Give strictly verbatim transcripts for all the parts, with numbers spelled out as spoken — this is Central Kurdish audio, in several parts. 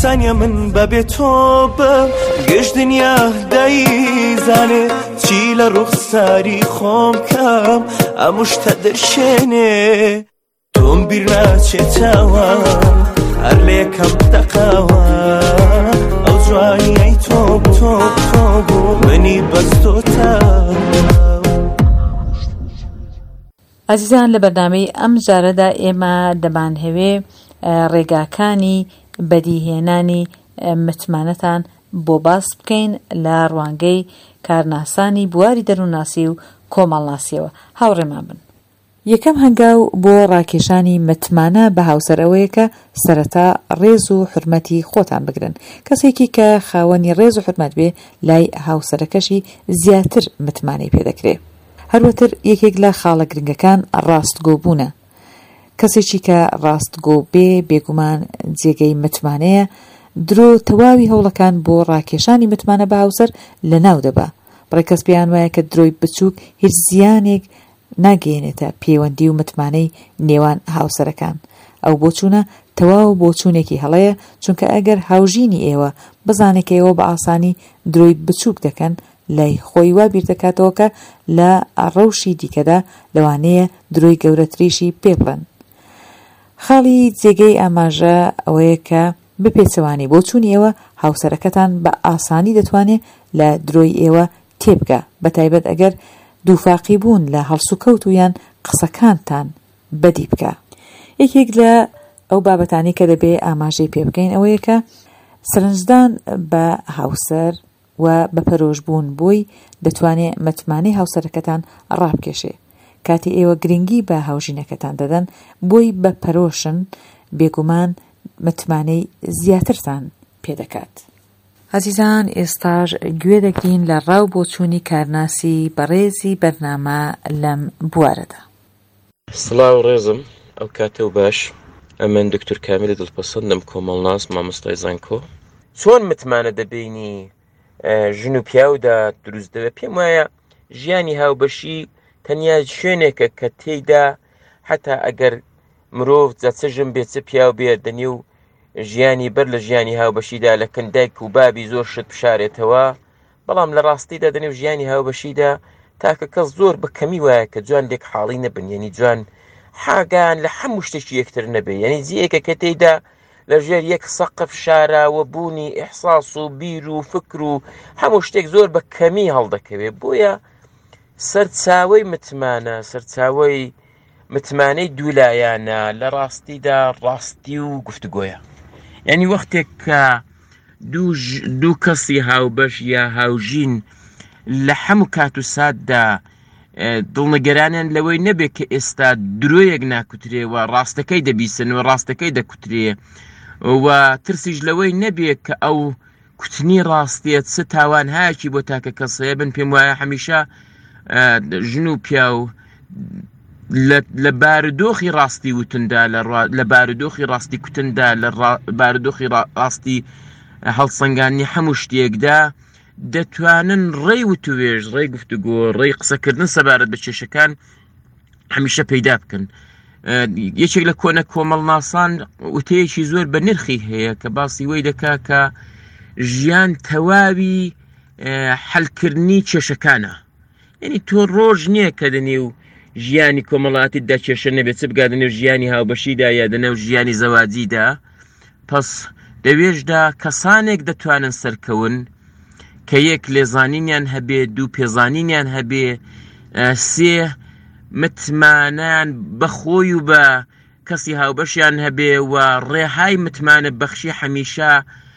زانیە من بەبێ تۆ بم گەشت دنیا دەیزانێ چی لە ڕوخساری خۆم کەم ئەموشتە دەشێنێ تۆم بیر ناچێتەوە هەر لێکەم دەقاوە ئەو جوانی ئەی تۆ تۆ تۆ بوو منی بەستۆتە. ئازیزان لە بەرنامەی ئەم جارەدا ئێمە دەمانهەوێ ڕێگاکانی بەدیهێنانی متمانەتان بۆ باس بکەین لە ڕوانگەی کارناسانی بواری دەروونناسی و کۆمەڵناسیەوە. هاوڕێمان بن. یەکەم هەنگاو بۆ ڕاکێشانی متمانە بە هاوسەرەوەیە کە سەرەتا ڕێز و حورمەتی خۆتان بگرن. کەسێکی کە خاوەنی ڕێز و حورمەت بێ لای هاوسەرەکەشی زیاتر متمانەی پێدەکرێ. هەروەتر یەکێک لە خاڵە گرنگەکان ڕاستگۆبوونە. کەسێکی کە ڕاستگۆ بێ بێگومان جێگەی متمانەیە، درۆ تەواوی هەوڵەکان بۆ ڕاکێشانی متمانە بە هاوسەر لە ناو دەبا. بڕێ کەس پێیان وایە کە درۆی بچووک هیچ زیانێک ناگەێنێتە پەیوەندی و متمانەی نێوان هاوسەرەکان. ئەو بۆچوونە تەواو بۆچوونێکی هەڵەیە، چونکە ئەگەر هاوژینی ئێوە بزانێت کە ئێوە بە ئاسانی درۆی بچووک دەکەن، لای خۆی وا بیر دەکاتەوە کە لە ڕەوشی دیکەدا لەوانەیە درۆی گەورەتریشی پێ بڵێن. خاڵی جێگەی ئاماژە ئەوەیە کە بپێچەوانی بۆچوونی ئێوە هاوسەرەکەتان بە ئاسانی دەتوانێت لە درۆی ئێوە تێبگا، بەتایبەت ئەگەر دووفاقی بوون لە هەڵسوکەوت و یان قسەکانتان بەدی بکە. یەکێک لە ئەو بابەتانی کە دەبێ ئاماژەی پێ بکەین ئەوەیە کە سەرنجدان بە هاوسەر و بە پەرۆژبوون بۆی دەتوانێت متمانەی هاوسەرەکەتان ڕابکێشێ. کاتی ئێوە گرنگی بە هاوژینەکەتان دەدەن بۆی بە پەرۆشن، بێگومان متمانەی زیاترتان پێدەکات. عزیزان، ئێستاش گوێ دەگرین لە ڕاو بۆچوونی کارناسی بەڕێزی بەرنامە لەم بوارەدا. سڵاو ڕێزم، ئەو کاتە و باش. ئەمن دکتۆر کامیل دڵپەسەندم، کۆمەڵناس، مامۆستای زانکۆ. چۆن متمانە دەبینی ژن و پیاودا دروست دەبێت؟ پێم وایە ژیانی هاوبەشی تەنیا شوێنێکە کە تێیدا حتا ئەگەر مرۆڤ جەچەژم بێت چ پیاو بێت دەنێ و ژیانی بەر لە ژیانی هاوبەشیدا لە کندایک و بابی زۆر شت بشارێتەوە، بەڵام لە ڕاستیدا دەنێ و ژیانی هاوبەشیدا تاکە کەس زۆر بەکەمی وایە کە جوان لێک حاڵی نەبن، یعنی جوان حاگان لە هەموو شتێکی یەکتر نەبێ، یعنی جیەکە کە تێیدا لە ژێر یەک سەقف شاراوە بوونی ئیحساس و بیر و فکر و هەموو شتێک زۆر بە کەمی هەڵدەکەوێت. بۆیە سەرچاوەی متمانە، سەرچاوەی متمانەی دوولایانە لە ڕاستیدا ڕاستی و گفتوگۆیە. یعنی وەختێک کە دوو کەسی هاوبەش یا هاوژین لە هەموو کات و ساتدا دڵنەگەرانیان لەوەی نەبێت کە ئێستا درۆیەک ناکوترێ و ڕاستەکەی دەبیسن و ڕاستەکەی دەکوترێ و ترسیش لەوەی نەبێت کە ئەو کوتنی ڕاستیت چ تاوان هایەکی بۆ تاکە کەسەیە بن. پێم وایە هەمیشە ژن و پیاو لە بارودۆخی ڕاستی وتندا، لە بارودۆخی ڕاستی کوتندا، لە بارودۆخی ڕاستی هەڵسەنگانی هەموو شتێکدا دەتوانن ڕێی وتوێژ، ڕێی گفتوگۆ، ڕێی قسەکردن سەبارەت بە کێشەکان هەمیشە پەیدا بکەن. یەکێک لە کۆنە کۆمەڵناسان وتەیەکی زۆر بە نرخی هەیە کە باسی وەی دەکا کە ژیان تەواوی حەلکردنی کێشەکانە. یعنی تۆ ڕۆژ نییە کە دەنێ و ژیانی کۆمەڵاتیدا کێشە نەبێت، چ بگا دەنێو ژیانی هاوبەشیدا یا دەنێو ژیانی زەواجیدا. پس دەوێژدا کەسانێک دەتوانن سەرکەون کە یەک لێزانینیان هەبێ، دوو پێزانینیان هەبێ، سێ متمانیان بەخۆی و بە کەسی هاوبەشیان هەبێ و ڕێهای متمانە بەخشی هەمیشە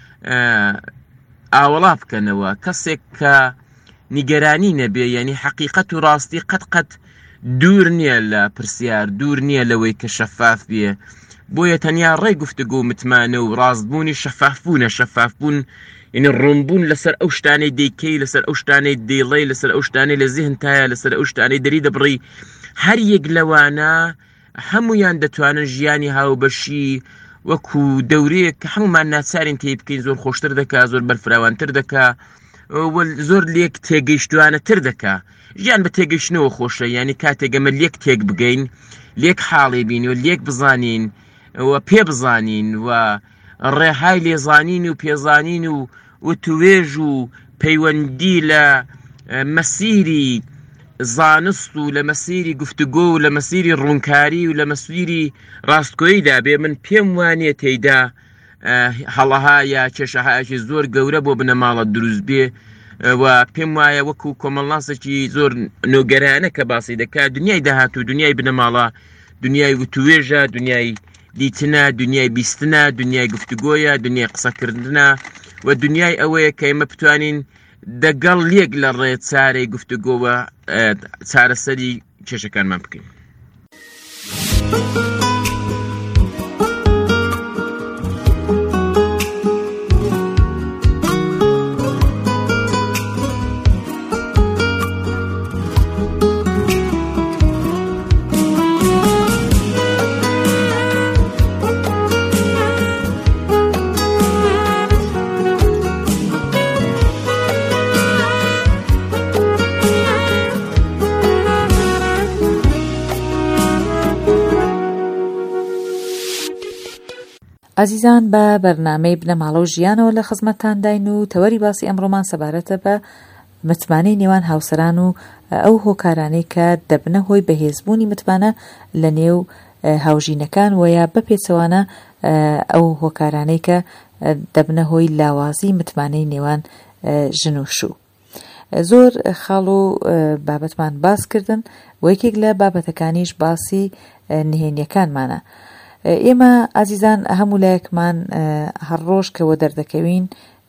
ئاوەڵا بکەنەوە. کەسێک کە نیگەرانی نەبێ، یعنی حەقیقەت و ڕاستی قەت قەت دوور نییە لە پرسیار، دوور نییە لەوەی کە شەفاف بێ. بۆیە تەنیا ڕێی گفتوگۆ و متمانە و ڕاستبوونی شەفافبوونە. شەفافبوون یعنی ڕوونبوون لەسەر ئەو شتانەی دەیکەی، لەسەر ئەو شتانەی دەیڵێی، لەسەر ئەو شتانەی لە زیهنتایە، لەسەر ئەو شتانەی دەری دەبڕی. هەر یەک لەوانە هەمویان دەتوانن ژیانی هاوبەشی وەکو دەورەیەک کە هەمومان ناچارین تێی بکەین زۆر خۆشتر دەکا، زۆر بەرفراوانتر دەکا، زۆر لێک تێگەیشتوانەتر دەکا. ژیان بە تێگەیشتنەوە خۆشە، یعنی کاتێک ئەمە لێک تێک بگەین، لێک حاڵی بین و لێک بزانین و پێ بزانین و ڕێهای لێزانین و پێزانین و وتوێژ و پەیوەندی لە مەسیری زانست و لە مەسیری گفتوگۆ و لە مەسیری ڕوونکاری و لە مەسیری ڕاستگۆییدا بێ من پێم وانێ تێیدا هەڵەها یا کێشەهایەکی زۆر گەورە بۆ بنەماڵە دروست بێ و پێم وایە وەکو کۆمەڵناسێکی زۆر نۆگەرانە کە باسی دەکات دنیای داهاتوو دنیای بنەماڵە دنیای وتوێژە دنیای دیتنە دنیای بیستنە دنیای گفتوگۆیە دنیای قسەکردنە و دنیای ئەوەیە کە ئێمە بتوانین دەگەڵ لێک لە ڕێ چارەی گفتوگۆوە چارەسەری کێشەکانمان بکەین. ئازیزان بە بەرنامەی بنەماڵە و ژیانەوە لە خزمەتتان داین و تەوەری باسی ئەمڕۆمان سەبارەتە بە متمانەی نێوان هاوسەران و ئەو هۆکارانەی کە دەبنە هۆی بەهێزبوونی متمانە لە نێو هاوژینەکان ویا بەپێچەوانە ئەو هۆکارانەی کە دەبنە هۆی لاوازی متمانەی نێوان ژن و شوو. زۆر خاڵ و بابەتمان باس کردن و یەکێک لە بابەتەکانیش باسی نهێنیەکانمانە. ئێمە ئازیزان هەموو لایەکمان هەرڕۆژ کەوە دەردەکەوین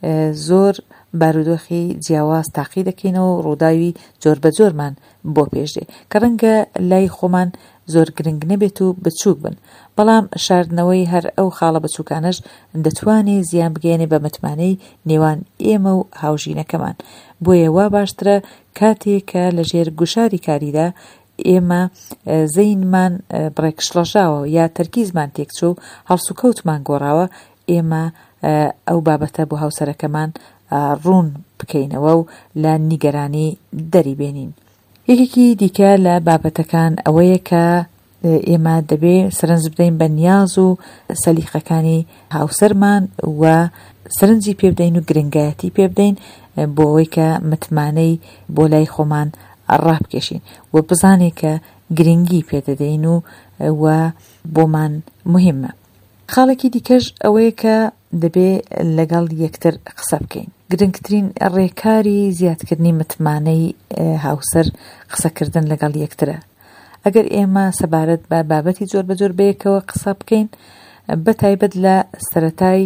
زۆر بارودۆخی جیاواز تاقی دەکەینەوە و ڕووداوی جۆر بە جۆرمان بۆ پێشدێ کە ڕەنگە لای خۆمان زۆر گرنگ نەبێت و بچووک بن، بەڵام شاردنەوەی هەر ئەو خاڵە بچووکانەش دەتوانێت زیان بگەێنێ بە متمانەی نێوان ئێمە و هاوژینەکەمان. بۆیە وا باشترە کاتێک کە لەژێر گوشاری کاریدا ئێمە زەینمان بڕێکشڵەژاوە یا تەرکیزمان تێکچۆ و هەڵسوکەوتمان گۆڕاوە ئێمە ئەو بابەتە بۆ هاوسەرەکەمان ڕوون بکەینەوە و لە نیگەرانی دەری بێنین. یەکێکی دیکە لە بابەتەکان ئەوەیە کە ئێمە دەبێ سەرنج بدەین بە نیاز و سەلیقەکانی هاوسەرمان و سەرنجی پێ بدەین و گرنگایەتی پێ بدەین بۆ ئەوەی کە متمانەی بۆ لای خۆمان ڕابکێشین و بزانێ کە گرنگی پێدەدەین و و بۆمان مهمە. خاڵێکی دیکەش ئەوەیە کە دەبێ لەگەڵ یەکتر قسە بکەین. گرنگترین ڕێکاری زیادکردنی متمانەی هاوسەر قسەکردن لەگەڵ یەکترە. ئەگەر ئێمە سەبارەت بە بابەتی جۆر بە جۆر بەیەکەوە قسە بکەین بە تایبەت لە سەرەتای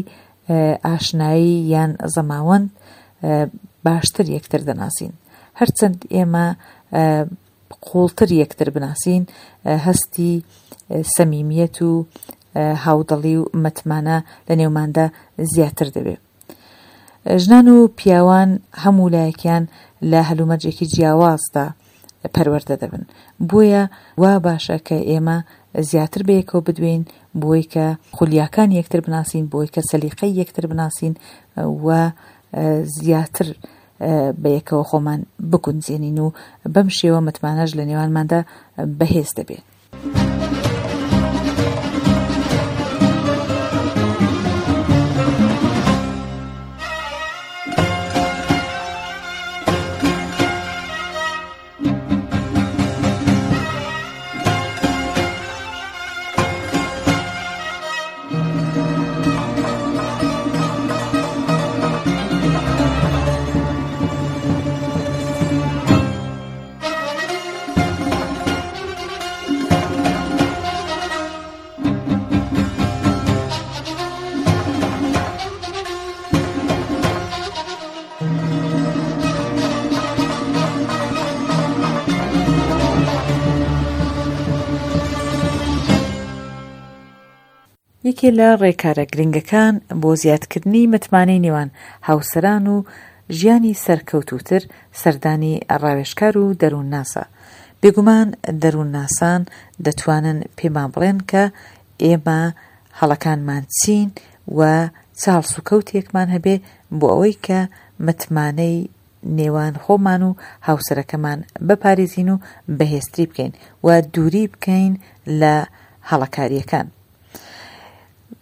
ئاشنایی یان زەماوەند باشتر یەکتر دەناسین. هەرچەند ئێمە قوڵتر یەکتر بناسین هەستی سەمیمیەت و هاودڵی و متمانە لە نێوماندا زیاتر دەبێت. ژنان و پیاوان هەموو لایەکیان لە هەلومەرجێکی جیاوازدا پەروەردە دەبن، بۆیە وا باشە کە ئێمە زیاتر بەیەکەوە بدوێن بۆی کە خولیاکان یەکتر بناسین، بۆی کە سەلیقەی یەکتر بناسین و زیاتر بەیەکەوە خۆمان بگونجێنین و بەم شێوە متمانەش لە نێوانماندا بەهێز دەبێت. یەکێ لە ڕێکارە گرنگەکان بۆ زیادکردنی متمانەی نێوان هاوسەران و ژیانی سەرکەوتووتر سەردانی ڕاوێژکار و دەروونناسە. بێگومان دەروونناسان دەتوانن پێمان بڵێن کە ئێمە هەڵەکانمان چین و چ هەڵسوکەوتێکمان هەبێ بۆ ئەوەی کە متمانەی نێوان خۆمان و هاوسەرەکەمان بپارێزین و بەهێزتری بکەین و دووری بکەین لە هەڵەکاریەکان.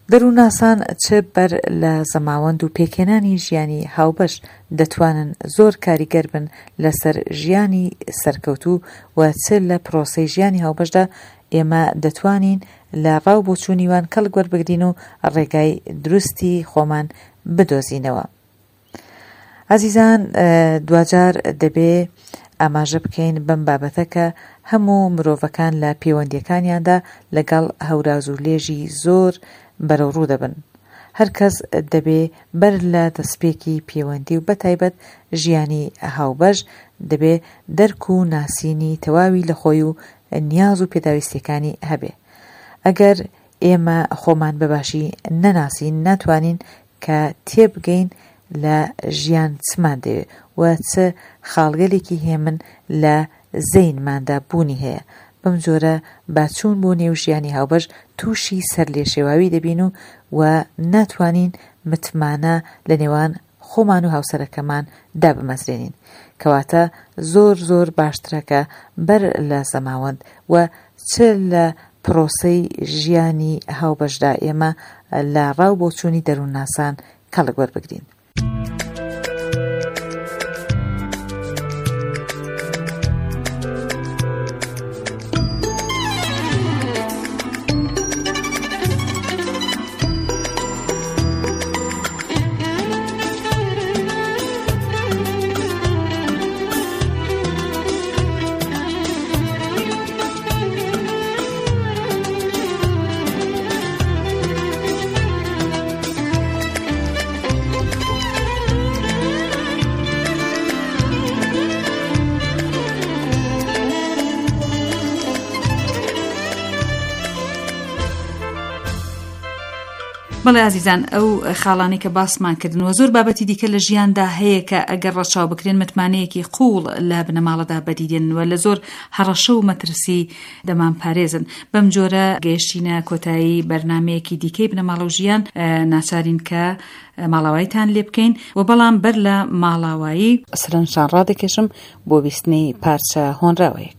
دەرووناسان چ بەر لە زەماوەند و پێکێنانی ژیانی هاوبەش دەتوانن زۆر کاریگەر بن لەسەر ژیانی سەرکەوتوو و چ لە پرۆسەی ژیانی هاوبەشدا ئێمە دەتوانین لە ڕاو بۆچوونیوان کەڵک وەربگرین و ڕێگای دروستی خۆمان بدۆزینەوە. عەزیزان، دوجار دەبێ ئاماژە بکەین بەم بابەتە کە هەموو مرۆڤەکان لە پەیوەندیەکانیاندا لەگەڵ هەوراز و لێژی زۆر بەرەو ڕوو دەبن. هەر کەس دەبێ بەر لە دەستپێکی پەیوەندی و بەتایبەت ژیانی هاوبەش دەبێ دەرک و ناسینی تەواوی لە خۆی و نیاز و پێداویستیەکانی هەبێ. ئەگەر ئێمە خۆمان بەباشی نەناسین ناتوانین کە تێبگەین لە ژیان چمان دەوێت و چ خاڵگەلێکی هێمن لە زەینماندا بوونی هەیە. بەم جۆرە باچوون بۆ نێو ژیانی هاوبەش تووشی سەر لێشێواوی دەبین و و ناتوانین متمانە لە نێوان خۆمان و هاوسەرەکەمان دابمەزرێنین، کەواتە زۆر زۆر باشترەکە بەر لە زەماوەند و چ لە پرۆسەی ژیانی هاوبەشدا ئێمە لە ڕاو بۆچوونی دەروونناسان کەڵک وەربگرین. بەڵێ عزیزان، ئەو خاڵانی کە باسمان کردنەوە زۆر بابەتی دیکە لە ژیاندا هەیە کە ئەگەر ڕەچاو بکرێن متمانەیەکی قوڵ لە بنەماڵەدا بەدیدێنەوە لە زۆر هەڕەشە و مەترسی دەمان پارێزن. بەم جۆرە گەیشتینە کۆتایی بەرنامەیەکی دیکەی بنەماڵە و ژیان، ناچارین کە ماڵاوایتان لێ بکەین و بەڵام بەر لە ماڵاوایی سەرنجشان ڕادەکێشم بۆ بیستنەی پارچە هۆنراوەیەک.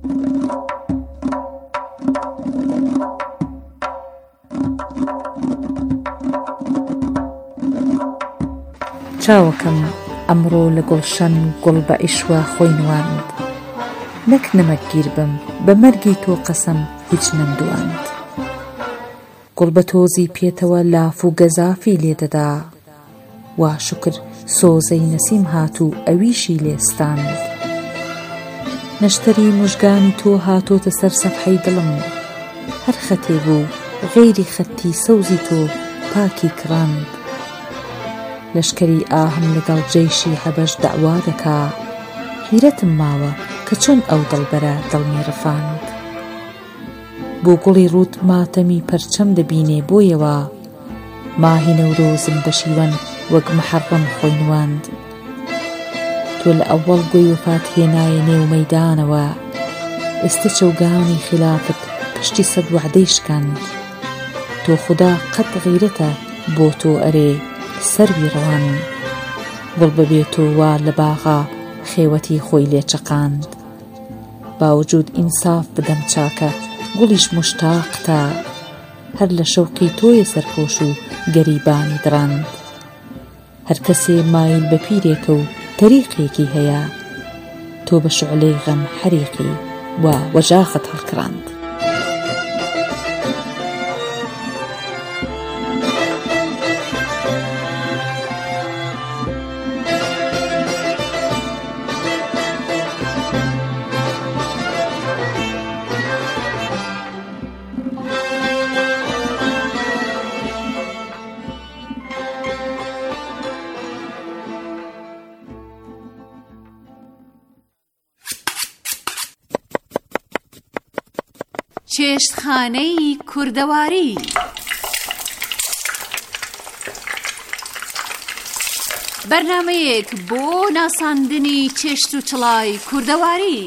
چاوەکەم ئەمڕۆ لە گۆڵشەن گوڵ بە ئیشوە خۆی نواند، نەک نەمەگیر بم بە مەرگی تۆ قەسەم هیچ نەمدواند. گوڵ بە تۆزی پێتەوە لاف و گەزافی لێدەدا، وا شکر سۆزەی نەسیم هات و ئەویشی لێستاند. نەشتەری موژگانی تۆ هاتۆتە سەر سەفحەی دڵم، هەر خەتێ بوو غەیری خەتی سەوزی تۆ پاکی کڕاند. لەشکری ئاهم لەگەڵ جەیشی هەبەش دەعوا دەکا، حیرەتم ماوە کە چۆن ئەو دڵبەرە دڵمی ڕفاند. بۆ گوڵی ڕوت ماتەمی پەرچەم دەبینێ بۆیەوە، ماهی نەورۆزم بە شیوەن وەک محەڕەم خۆی نواند. تۆ لە ئەوەڵ گوێی وفات هێنایە نێو مەیدانەوە، ئێستا چەوگانی خلافت پشتی سەد وعدەی شکاند. تۆ خودا قەت غیرەتە بۆ تۆ ئەرێ سەروی ڕەوان، گوڵ ببێت و وا لە باغا خێوەتی خۆی لێچەقاند. باوجود ئینساف بدەم چاکە گوڵیش مشتاقتە، هەر لە شەوقی تۆیە سەرپۆش و گەریبانی دڕاند. هەر کەسێ مایل بە پیرێکە و تەریقێکی هەیە، تۆ بە شعلەی غەم حەریقی وا وەژاخت هەڵکراند. چێشتخانەی کوردەواری. بەرنامەیەک بۆ ناساندنی چێشت و چڵای کوردەواری.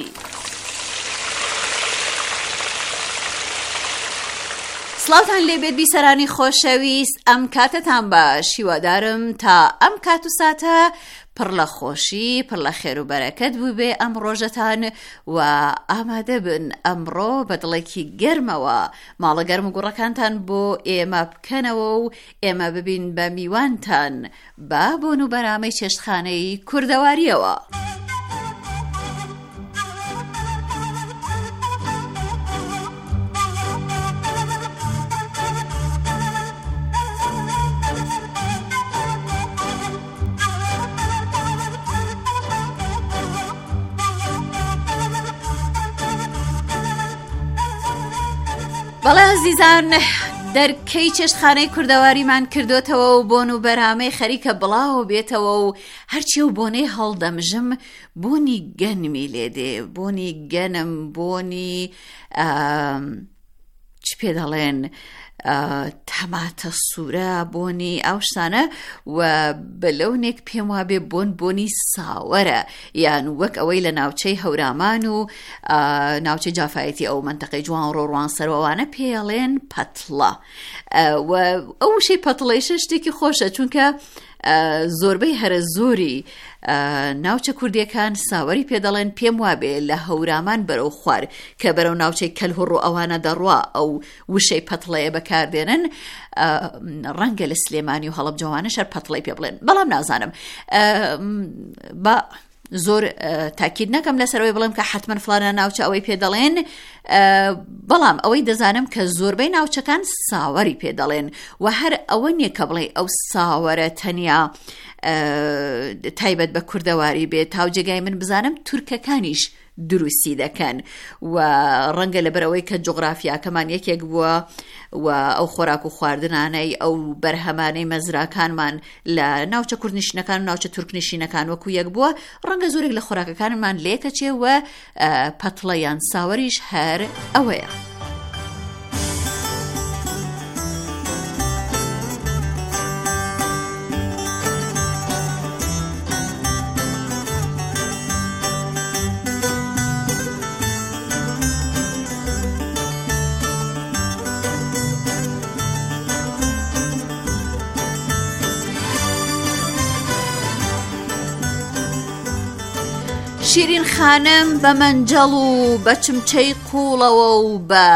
سڵاوتان لێبێت بیسەرانی خۆشەویست، ئەم کاتتان باش. هیوادارم تا ئەم کات و ساتە پڕ لە خۆشی پڕ لە خێر و بەرەکەت بوو بێ ئەم ڕۆژەتان و ئامادە بن ئەمڕۆ بە دڵێکی گەرمەوە ماڵە گەرم و گوڕەکانتان بۆ ئێمە بکەنەوە و ئێمە ببین بە میوانتان با بۆن و بەرامەی چێشتخانەی کوردەواریەوە. بەڵێ عزیزان، دەرکەی چێشتخانەی کوردەواریمان کردوتەوە و بۆن و بەرامەی خەریکە بڵاو بێتەوە و هەرچی و بۆنەی هەڵدەمژم بۆنی گەنمی لێدێ، بۆنی گەنم، بۆنی چ پێ دەڵێن تەماتە سوورە، بۆنی ئەو شتانە و بەلەونێک پێم وابێ بۆن بۆنی ساوەرە، یان وەک ئەوەی لە ناوچەی هەورامان و ناوچەی جافایەتی ئەو منتەقەی جوان ڕۆڕوان سەرەوەوانە پێڵێن پەتڵە. و ئەو شەی پەتڵەیشە شتێکی خۆشە، چونکە زۆربەی هەرە زۆری ناوچە کوردیەکان ساوەری پێدەڵێن. پێم وابێ لە هەورامان بەرەو خوار کە بەرەو ناوچەی کەلهوڕ و ئەوانە دەڕوا ئەو وشەی پەتڵەیە بەکاردێنن، ڕەنگە لە سلێمانی و هەڵەب جوانە شەر پەتڵەی پێ بڵێن. بەڵام نازانم بە زۆر تاکید نەکەم لەسەرەوەی بڵێم کە حتمما فلانە ناوچە ئەوەی پێدەڵێن، بەڵام ئەوەی دەزانم کە زۆربەی ناوچەکان ساوەری پێدەڵێن و هەر ئەوە نییە کە بڵێ ئەو ساوەرە تەنیا تایبەت بە کوردەواری بێت. تاوجێگای من بزانم تورکەکانیش دروستی دەکەن و ڕەنگە لەبەرەوەی کە جوغرافیاکەمان یەکێک بووە و ئەو خۆراک و خواردنانەی ئەو بەرهەمانەی مەزراکانمان لە ناوچە کوردنشینەکان و ناوچە تورکنشینەکان وەکو یەک بووە، ڕەنگە زۆرێک لە خۆراکەکانمان لێکەچێ و پەتڵە یان ساوەریش هەر ئەوەیە. شیرین خانم بە مەنجەڵ و بە چمچەی قوڵەوە و بە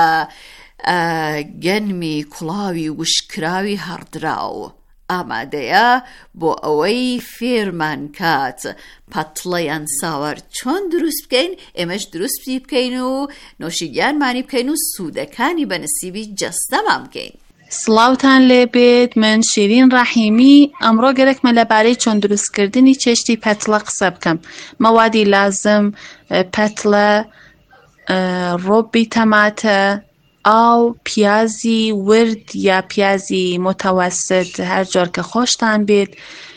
گەنمی کوڵاوی وشکراوی هەڕدراو ئامادەیە بۆ ئەوەی فێرمان کات پەتڵەیان ساوەر چۆن دروست بکەین، ئێمەش دروستی بکەین و نۆشیگیانمانی بکەین و سوودەکانی بە نسیبی جەستەمان بکەین. سڵاوتان لێ بێت، من شیرین ڕەحیمی. ئەمڕۆ گەرەکمە لەبارەی چۆن دروستکردنی چێشتی پەتڵە قسە بکەم. مەوادی لازم: پەتڵە، ڕۆبی تەماتە، ئاو، پیازی ورد یا پیازی متەوەسط هەر جۆر کە خۆشتان بێت،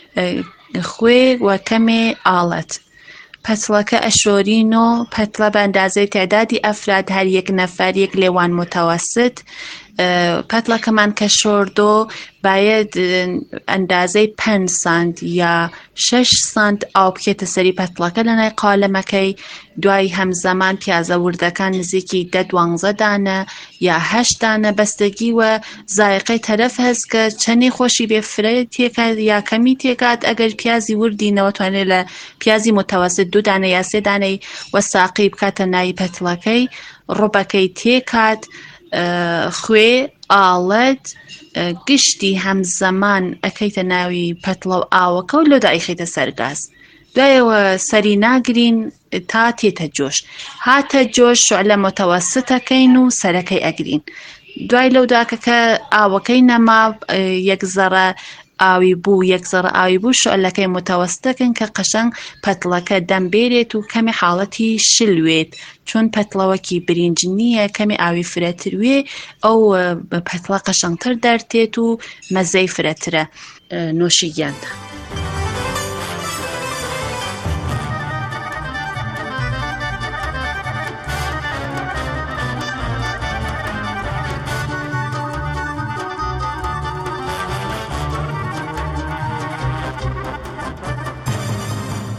خوێ و کەمێ ئاڵەت. پەتڵەکە ئەشۆرینۆ، پەتڵە بە ئەندازەی تێدادی ئەفراد هەر یەک نەفەر یەک لێوان متەوەسط. پەتڵەکەمان کە شۆردۆ باید ئەندازەی پێنج سانت یا شەش سانت ئاو بکێتە سەری پەتڵەکە لە نای قالەمەکەی. دوای هەمزەمان پیازە وردەکان نزیکی دە دوانزە دانە یا هەشت دانە بەستگی وە زایقەی تەرەف هەست کە چەندی خۆشی بێ فرە تێکات یا کەمی تێکات. ئەگەر پیازی وردی نەوەتوانێت لە پیازی متەوەسط دوو دانە یا سێ دانەی وەساقی بکاتە ناوی پەتڵەکەی، ڕۆبەکەی تێکات، خوێ، ئاڵەت، گشتی هەمزەمان ئەکەیتە ناوی پەتڵە و ئاوەکە و لۆ دایخیتە سەر گاز. دوایەوە سەری ناگرین تا تێتە جۆش. هاتە جۆش شعلە متەوەسطەکەین و سەرەکەی ئەگرین. دوای لەو داکەکە ئاوەکەی نەما یەک زەڕە ئاوی بوو یەک زەڕە ئاوی بوو شعلەکەی متەوەسطەکەن کە قەشەنگ پەتڵەکە دەمبێرێت و کەمی حاڵەتی شلوێت، چون پەتڵەوەکی برنج نییە، کەمی ئاوی فرەتر وێ ئەو پەتڵە قەشەنگتر دەرتێت و مەزەی فرەترە نۆشیگیاندا.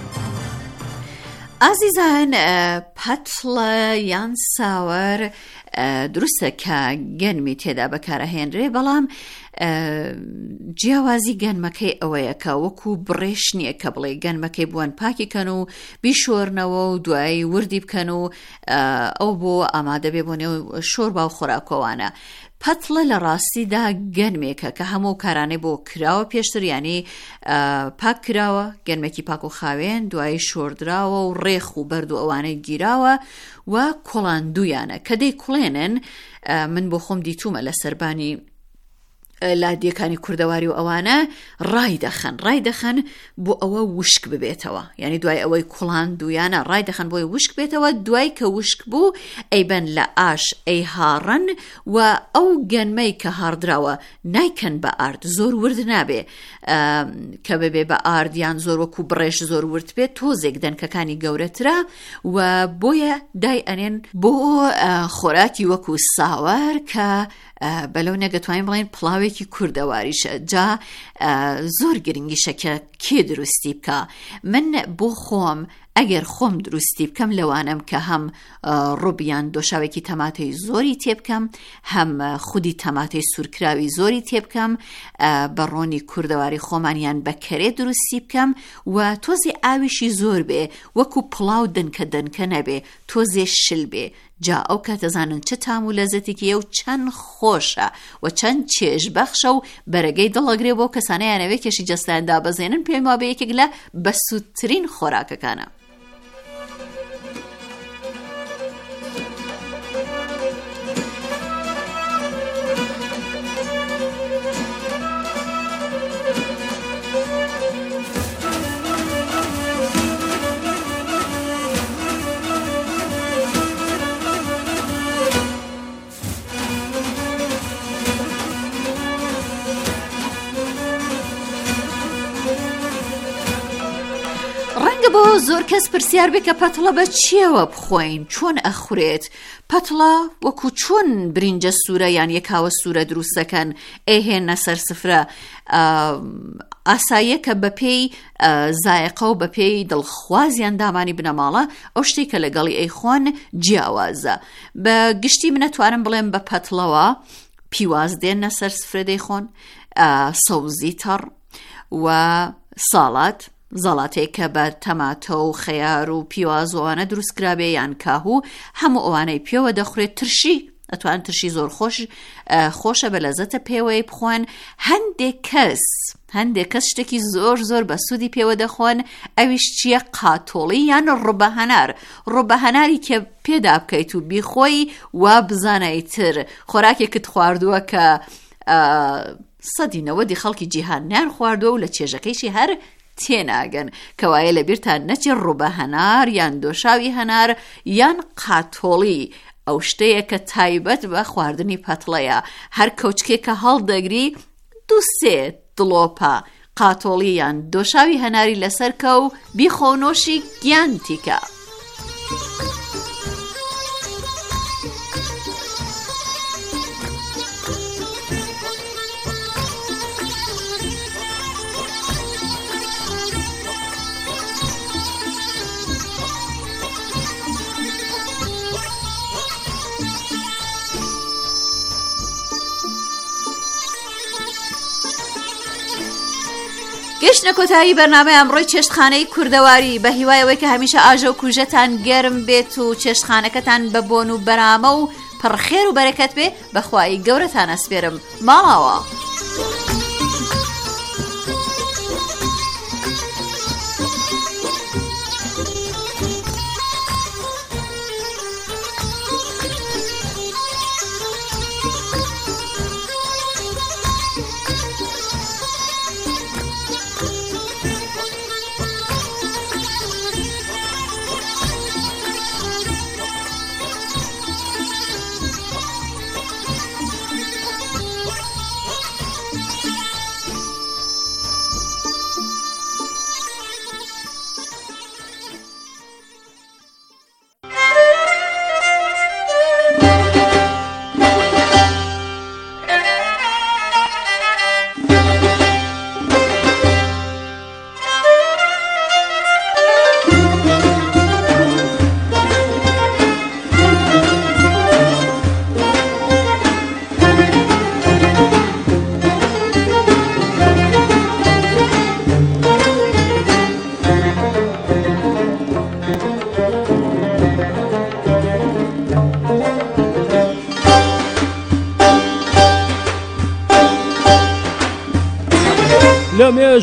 ئازیزان، پەتڵە یان ساوەر دروستە کە گەنمی تێدا بەکارەهێنرێ، بەڵام جیاوازی گەنمەکەی ئەوەیە کە وەکو بڕێش نییە کە بڵێ گەنمەکەی بوون پاکیکەن و بیشۆرنەوە و دوایی وردی بکەن و ئەو بۆ ئامادە بێ بۆ نێو شۆربا و خۆراکۆوانە. پەتڵە لە ڕاستیدا گەنمێکە کە هەموو کارانەی بۆ کراوە پێشتر، ینی پاک کراوە، گەنمێکی پاک و خاوێن، دوایی شۆردراوە و ڕێخ و بەرد و ئەوانەی گیراوە و کۆڵاندویانە کە دەی کوڵێنن. من بۆ خۆم دیتومە لە سەربانی لادیەکانی کوردەواری و ئەوانە ڕای دەخەن ڕای دەخەن بۆ ئەوە وشک ببێتەوە، یعنی دوای ئەوەی کوڵاندویانە ڕای دەخەن بۆی وشک بێتەوە، دوای کە وشک بوو ئەیبەن لە ئاش ئەی هاڕن و ئەو گەنمەی کە هاردراوە نایکەن بە ئارد، زۆر ورد نابێ کە ببێ بە ئاردیان زۆر وەکو بڕێش زۆر ورد بێت، تۆزێک دەنکەکانی گەورەترە و بۆیە دای ئەنێن بۆ خۆراکی وەکو ساوار کە بەلەو نەگەتوانین بڵێن پڵاوێکی کوردەواریشە. جا زۆر گرنگیشە کە کێ دروستی بکە. من بۆ خۆم ئەگەر خۆم دروستی بکەم لەوانم کە هەم ڕوبیان دۆشاوێکی تەماتەی زۆری تێ بکەم، هەم خودی تەماتەی سوورکراوی زۆری تێ بکەم، بەڕۆنی کوردەواری خۆمانیان بە کەرێ دروستی بکەم و تۆزێ ئاویشی زۆر بێ، وەکو پڵاو دنکە دنکە نەبێ، تۆزێ شل بێ. جا ئەو کاتەزانن چه تام و لەزەتێکیە و چەند خۆشە و چەند چێژ بەخشە و بەرەگەی دڵەگرێ بۆ کەسانەیانەوێ کێشی جەستان دابەزێنن. پێم وابێ یەکێک لە بەسوودترین خۆراکەکانە. بۆ زۆر کەس پرسیار بێ کە پەتڵە بە چیەوە بخۆین، چۆن ئەخورێت. پەتڵە وەکو چۆن برینجە سوورە یان یەکاوە سوورە دروستەکەن ئەهێنە سەر سفرە، ئاساییە کە بە پێی زایقە و بە پێی دڵخوازیان دامانی بنەماڵە، ئەو شتێک کە لەگەڵی ئەیخۆن جیاوازە. بە گشتی منەتوانم بڵێم بە پەتڵەوە پیواز دێنە سەر سفرە دەیخۆن، سەوزی تەڕ و ساڵات، زەڵاتێک کە بە تەماتە و خەیار و پیوازۆوانە دروستکرابێ یان کاهوو، هەموو ئەوانەی پێوە دەخورێت. ترشی ئەتوان ترشی زۆر خۆش خۆشە بە لەزەتە پێوەی بخۆن. هەندێک کەس هەندێک کەس شتێکی زۆر زۆر بە سوودی پێوە دەخۆن، ئەویش چییە؟ قاتۆڵی یان ڕوبەهەنار. ڕوبەهەناری کە پێدا بکەیت و بیخۆی وا بزانایتر خۆراکێکت خواردووە کە سەدی نەوەدی خەڵکی جیهان نیان خواردووە و لە چێژەکەیشی هەر تێناگەن، کەوایە لەبیرتان نەچێ ڕوبە هەنار یان دۆشاوی هەنار یان قاتۆڵی. ئەو شتەیە کە تایبەت بە خواردنی پەتڵەیە. هەر کەوچکێک کە هەڵدەگری دوو سێ دڵۆپە قاتۆڵی یان دۆشاوی هەناری لەسەر کە و بیخۆنۆشی گیانتیکە. گەشتە کۆتایی بەرنامەی ئەمڕۆی چێشتخانەی کوردەواری بە هیوایەوەی کە هەمیشە ئاژە و کوژەتان گەرم بێت و چێشتخانەکەتان بە بۆن و بەرامە و پڕخێر و بەرەکەت بێ، بەخوای گەورەتان ئەسپێرم. ماڵاوە.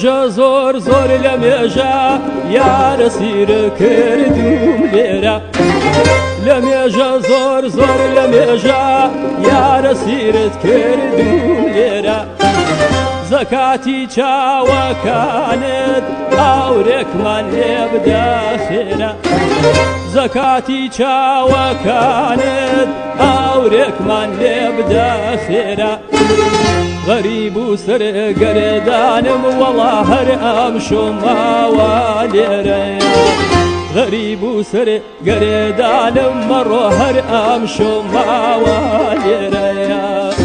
مێژە زۆر زۆر لە مێژە یارە سیرە کردوم لێرە لە مێژە زۆر زۆر لە مێژە یارە سیرت کردوم لێرە زەکاتی چاوەکانت ئاورێکمان لێ بدە خێرە زەکاتی چاوەکانت ئاورێکمان لێ بدە خێرە غەریب و سەرگەردانم وەڵا هەر ئەم شۆماوە لێرەیە غەریب و سەرگەردانم مەڕۆ هەر ئەم شۆماوە لێرەیە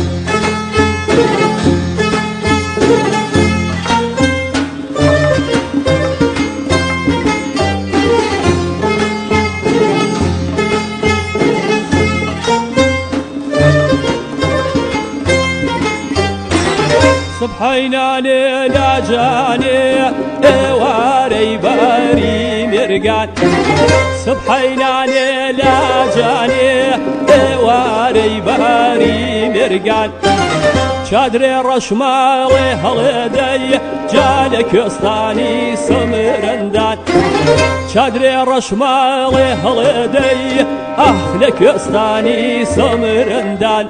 سبحەینانێ لاجانێ ئێوارەی بەری مێرگان سبحەینانێ لاجانێ ئێوارەی بەری مێرگان چادرێ ڕەشماڵێ هەڵێدەی جا لە کوێستانی سەمرەندان چادرێ ڕەشماڵێ هەڵێدەی ئەح لە کوێستانی سەمرەندان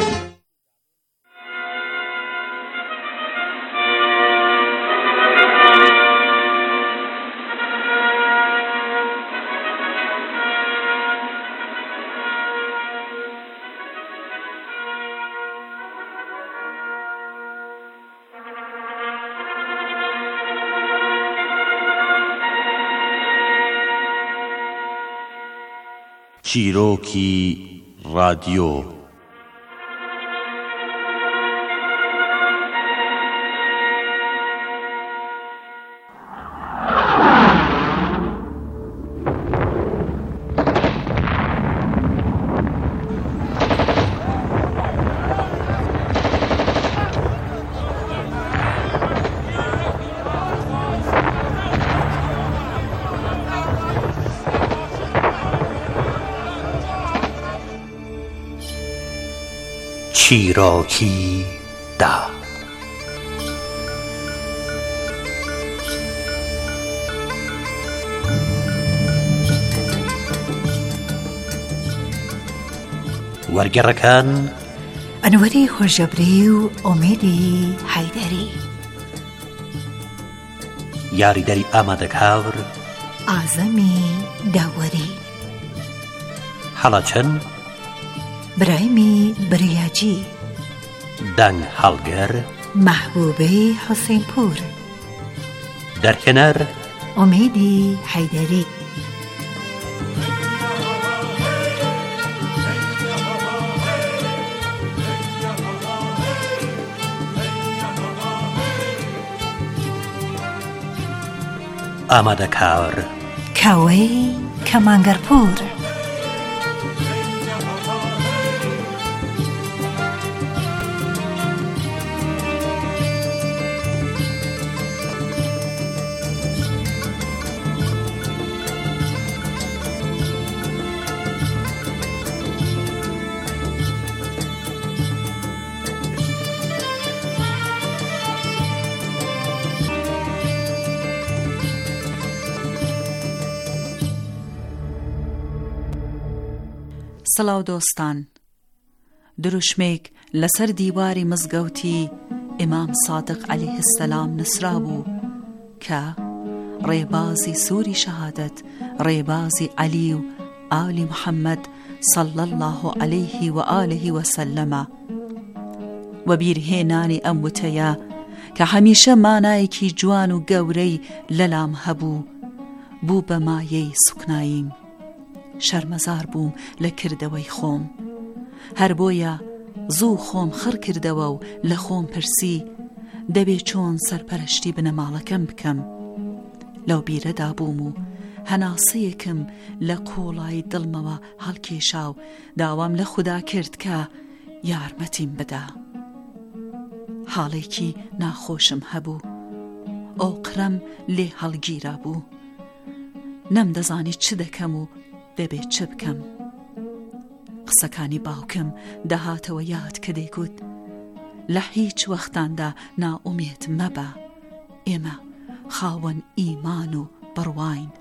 چیرۆکی رادیۆ چیرۆکی دا وەرگێڕەکان ئەنوەری خۆشەبری و ئۆمێدی حەیدەری یاریدەری ئامادەکاور ئازەمی داوەری هەڵەچەن برایمی بریاجی دەنگ هەڵگەر محبوبەی حوسێنپور دەرکەنەر ئۆمێدی حەیدەری ئامادەکار کاوەی کەمانگەرپور سڵاو دۆستان، دروشمێک لەسەر دیواری مزگەوتی ئیمام سادق عەلەیه السەلام نووسرا بوو کە ڕێبازی سووری شەهادەت ڕێبازی عەلی و ئالی محەممەد صەڵی الله عەلەیه و ئالە وسەلەمە و بیرهێنانی ئەم وتەیە کە هەمیشە مانایەکی جوان و گەورەی لەلام هەبوو بوو بە مایەی سوکناییم. شەرمەزار بووم لە کردەوەی خۆم، هەر بۆیە زوو خۆم خڕ کردەوە و لە خۆم پرسی دەبێ چۆن سەرپەرشتی بنەماڵەکەم بکەم. لەو بیرەدا بووم و هەناسەیەکم لە قوڵای دڵمەوە هەڵکێشا و داوام لە خودا کرد کە یارمەتیم بدا. حاڵێکی ناخۆشم هەبوو، ئەو قرەم لێ هەڵگیرا بوو، نەمدەزانی چ دەکەم و دەبێت چ بکەم. قسەکانی باوکم دەهاتەوە یاد کە دەیگوت لە هیچ وەختاندا ناومێد مەبە، ئێمە خاوەن ئیمان و بڕواین.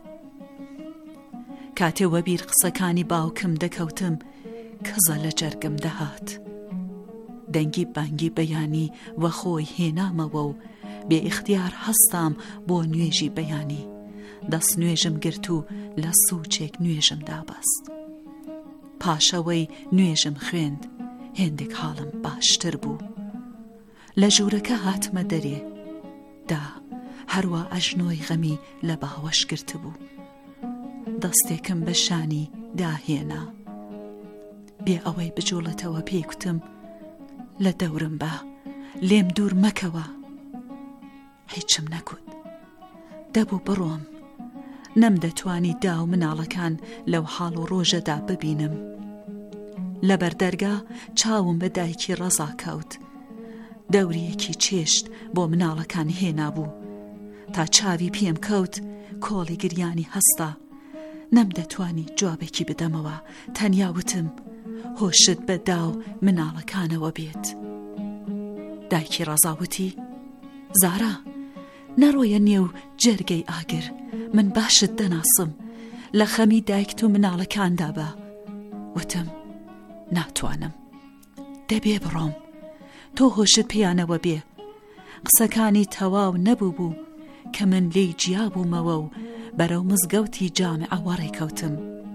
کاتێ وەبیر قسەکانی باوکم دەکەوتم کەزە لە جەرگم دەهات. دەنگی بانگی بەیانی وە خۆی هێنامەوە و بێ ئیختیار هەستام بۆ نوێژی بەیانی. دەست نوێژم گرت و لە سوچێک نوێژم دابەست. پاشەوەی نوێژم خوێند هێندێک حاڵم باشتر بوو. لە ژوورەکە هاتمە دەرێ. دا هەروە ئەژنۆی غەمی لە باوەش گرت بوو. دەستێکم بە شانی داهێنا. بێ ئەوەی بجوڵێتەوە پێیکوتم لە دەورم بە لێم دوور مەکەوە. هیچم نەکوت. دەبوو بڕۆم. نەم دەتوانی دا و مناڵەکان لەو حاڵ و ڕۆژەدا ببینم. لە بەردەرگا چاوم بە دایکی ڕەزا کەوت. دەوریەکی چێشت بۆ مناڵەکان هێنا بوو. تا چاوی پێم کەوت کۆڵی گریانی هەستا. نەم دەتوانی جوابێکی بدەمەوە. تەنیا وتم هۆشت بە دا و مناڵەکانەوە بێت. دایکی ڕەزاوتی زارا نەڕۆیە نێو جەرگەی ئاگر. من باشت دەناسم. لە خەمی دایکت و مناڵەکاندا بە. وتم ناتوانم. دەبێ بڕۆم. تۆ هۆشت پێیانەوە بێ. قسەکانی تەواو نەبوو بوو کە من لێی جیا بوومەوە و بەرەو مزگەوتی جامعە وەڕێکەوتم.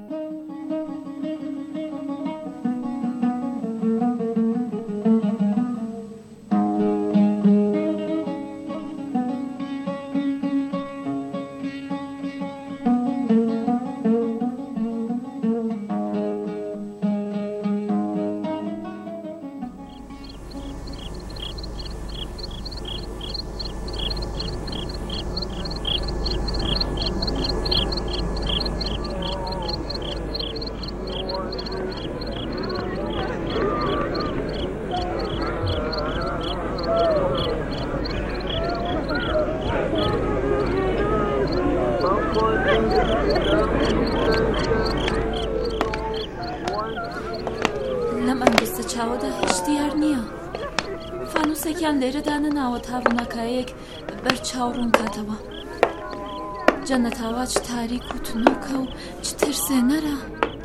لەم ئەندەستە چاوەدا هیچ دیار نییە. فانوسێکیان لێرەدانە ناوە تا ڕوونەکایەک بەر چاوڕوون کاتەوە. جەنەتاوا چ تاریک و تنووکە و چ ترسێنەرە.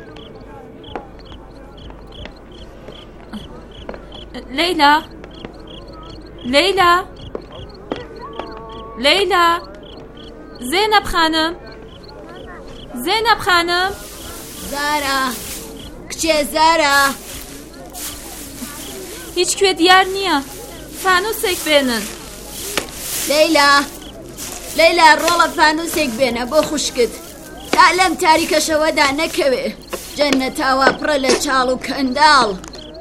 لەیلا لەیلا لەیلا زێنەب خانم زێنەب خانم. زارا کچێ زارا. هیچ کوێ دیار نییە. فانوسێک بێنن. لەیلا لەیلا ڕۆڵە فانوسێک بێنە بۆ خوشکت تا لەم تاریکەشەوەدا نەکەوێ. جەنەتاوا پڕە لە چاڵ و کەنداڵ.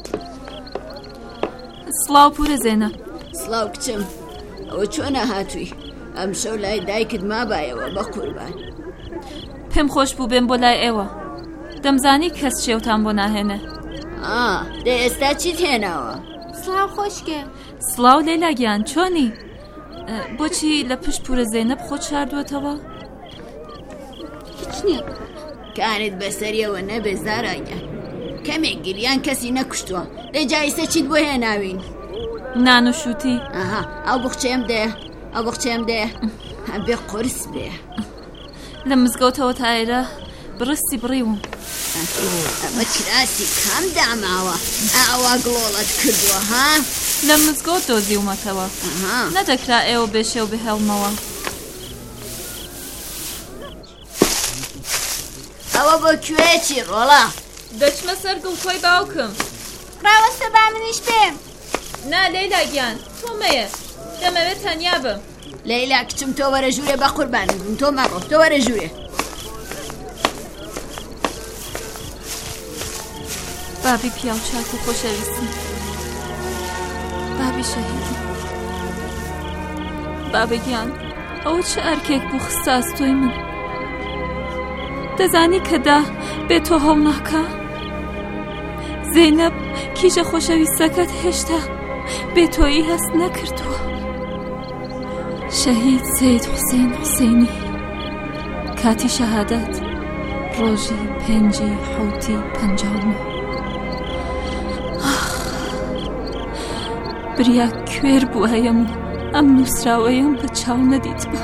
سڵاو پورە زێنە. سڵاو کچم. ئەوە چۆنە هاتووی؟ ئەم شەو لای دایکت مابایەوە بە قوربان. پێم خۆش بوو بێم بۆ لای ئێوە. دەمزانی کەس شێوتان بۆ ناهێنێ. ئا دە ئێستا چیت هێناوە؟ سڵاو خۆشکێ. سڵاو لێلا گیان چۆنی؟ بۆچی لە پشت پورە زێنەب خۆت شاردووەتەوە؟ هیچ نییە. کارت بەسەریەوە نەبێ زاراگیان. کەمێک گریان کەسی نەکوشتووە. دەی جایسە چیت بۆ هێناوین؟ نان و شووتی. ئەها ئەو بخچێم دێ ئەو بخچێم دێ بێ قورس بێ. لە مزگەوتەوە تا ئێرە بڕستی بڕیوم. ئەمە کراسی کام داماوە ئاوا گڵۆڵت کردووە ها؟ لە مزگەوت دۆزیومەتەوە. نەدەکرا ئێوە بێشێ و بهێڵمەوە. ئەوە بۆ کوێچی ڕۆڵە؟ دەچمە سەر گڵکۆی باوکم. ڕاوەستە با منیش پێم. نا لەیلا گیان تۆمەیە. دەمەوێت تەنیا بم. لەیلا کچم تۆ وەرە ژوورێ بە قوربانم بم. تۆ مەڕۆ تۆ وەرە ژوورێ. بابی پیاو چاک و خۆشەویستم. بابی شەهیدی. بابەگیان ئەوە چه ئەرکێک بوو خستە ئەستۆی من. دەزانی کە دا بێ تۆ هەڵ ناکا؟ زێنەب کیژە خۆشەویستەکەت هێشتا بێ تۆیی هەست نەکردووە. شەهید سەید حوسێن حوسێنی کاتی شەهادەت ڕۆژی پێنجی حوتی پەنجاومە. بریا کوێر بوو هەیەم و ئەم نووسراوەیەم بە چاو چاو نەدیت بە.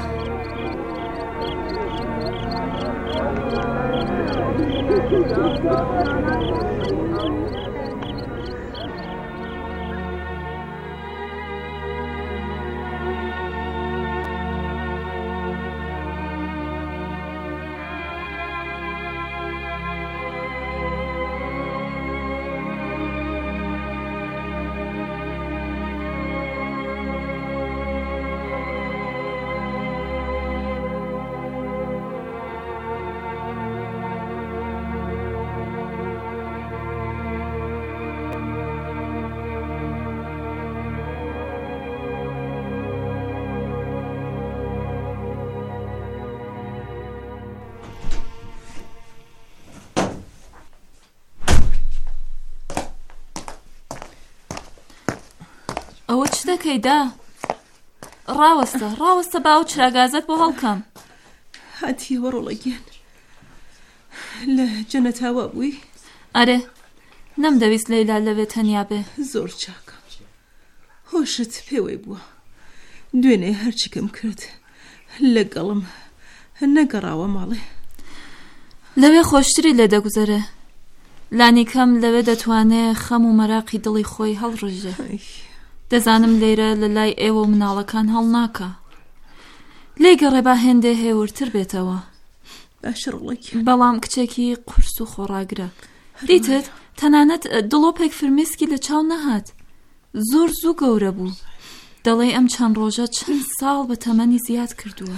ئەوە چ دەکەیدا؟ ڕاوەستە ڕاوەستە باو چراگازت بۆ هەڵکەم. هاتیەوە ڕۆڵەگیان لە جەنەتاوە بووی؟ ئەرێ نەمدەویست لەیلا لەوێ تەنیا بێ. زۆر چاکە هۆشت پێوەی بووە دوێنێ هەرچیکەم کرد لەگەڵم نەگەڕاوە ماڵێ. لەوێ خۆشتری لێ دەگوزەرێ لانی کەم لەوێ دەتوانێ خەم و مەراقی دڵی خۆی هەڵڕژێ. دەزانم لێرە لە لای ئێوە و مناڵەکان هەڵ ناکە لێ گەڕێ با هێندێ هێورتر بێتەوە. باشە ڕۆڵێکی بەڵام کچێکی قورس و خۆڕاگرە دیتت تەنانەت دڵۆپێک فرمێسکی لە چاو نەهات زۆر زوو گەورە بوو دەڵێ ئەم چەند ڕۆژە چەند ساڵ بە تەمەنی زیاد کردووە.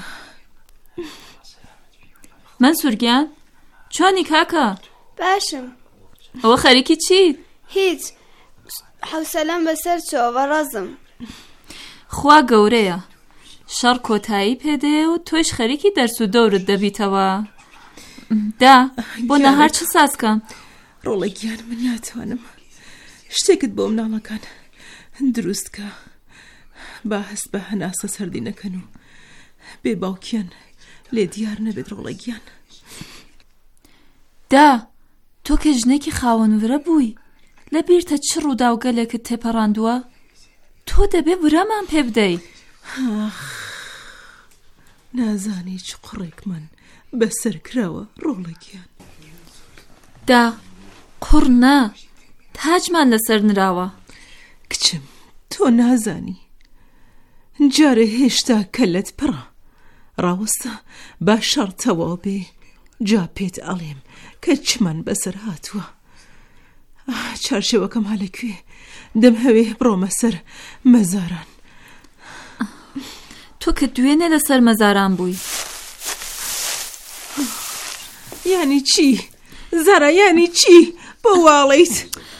مەنسوورگیان چۆنی کاکە؟ باشم. ئەوە خەریکی چیت؟ هیچ حوسەلەم بەسەر چۆوە ڕەزم. خوا گەورەیە شەڕ کۆتایی پێدەیە و تۆیش خەریکی دەرس و دەورت دەبیتەوە. دا بۆ نەهار چ سازکەم؟ ڕۆڵێکیان من ناتوانم شتێکت بۆ مناڵەکان دروستکە با هەست بە هەناسە سەردی نەکەن و بێ باوکیان لێ دیار نەبێت. ڕۆڵێکیان دا تۆ کە ژنێکی خاوەنورە بووی لە بیرتە چ ڕوودا و گەلێکت تێپەڕاندووە تۆ دەبێ برەمان پێ بدەی. نازانی چ قوڕێکمان بەسەر کراوە ڕۆڵێکیان. دا قوڕ نا تاجمان لەسەر نراوە. کچم تۆ نازانی جارە هێشتا کەلت پڕە ڕاوەستە با شەڕ تەواو بێ جا پێت ئەڵێم کە چمان بەسەر هاتووە. چارشێوەکەم هەلەکوێ دەم هەوێ بڕۆمە سەر مەزاران. تۆ کە دوێنێ لەسەر مەزاران بووی یانی چی؟ زارا یانی چی؟ بۆ واڵیت؟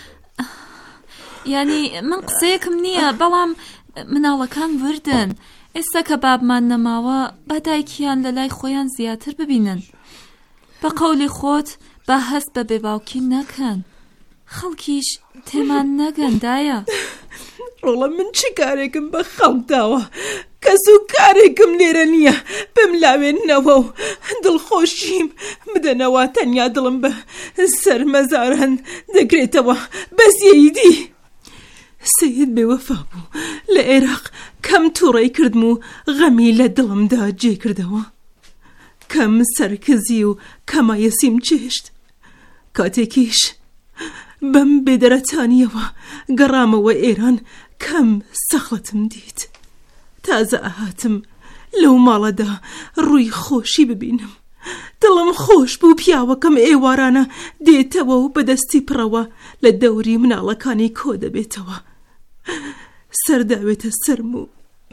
یانی من قسەیەکم نییە بەڵام مناڵەکان وردن ئێستا کە بابمان نەماوە با دایکیان لە لای خۆیان زیاتر ببینن. بە قەولی خۆت با هەست بە بێباوکی نەکەن خەڵکیش تێمان نەگەندایە. ڕۆڵە من چی کارێکم بە خەڵک داوە کەس و کارێکم لێرە نییە بم لاوێنەوە و دڵخۆشیم بدەنەوە تەنیا دڵم بە سەر مەزاران دەگرێتەوە بەزیەیدی. سید بێوەفا بوو لە عێراق کەم تووڕێی کردم و غەمی لە دڵمدا جێ کردەوە کەم سەرکزی و کەمایەسیم چێشت. کاتێکیش بەم بێدەرەتانیەوە گەڕامەوە ئێران کەم سەخڵەتم دیت تازە ئاهاتم لەو ماڵەدا ڕووی خۆشی ببینم. دڵم خۆش بوو پیاوەکەم ئێوارانە دێتەوە و بەدەستی پڕەوە لە دەوری مناڵەکانی کۆ دەبێتەوە. سەرداوێتە سەرم و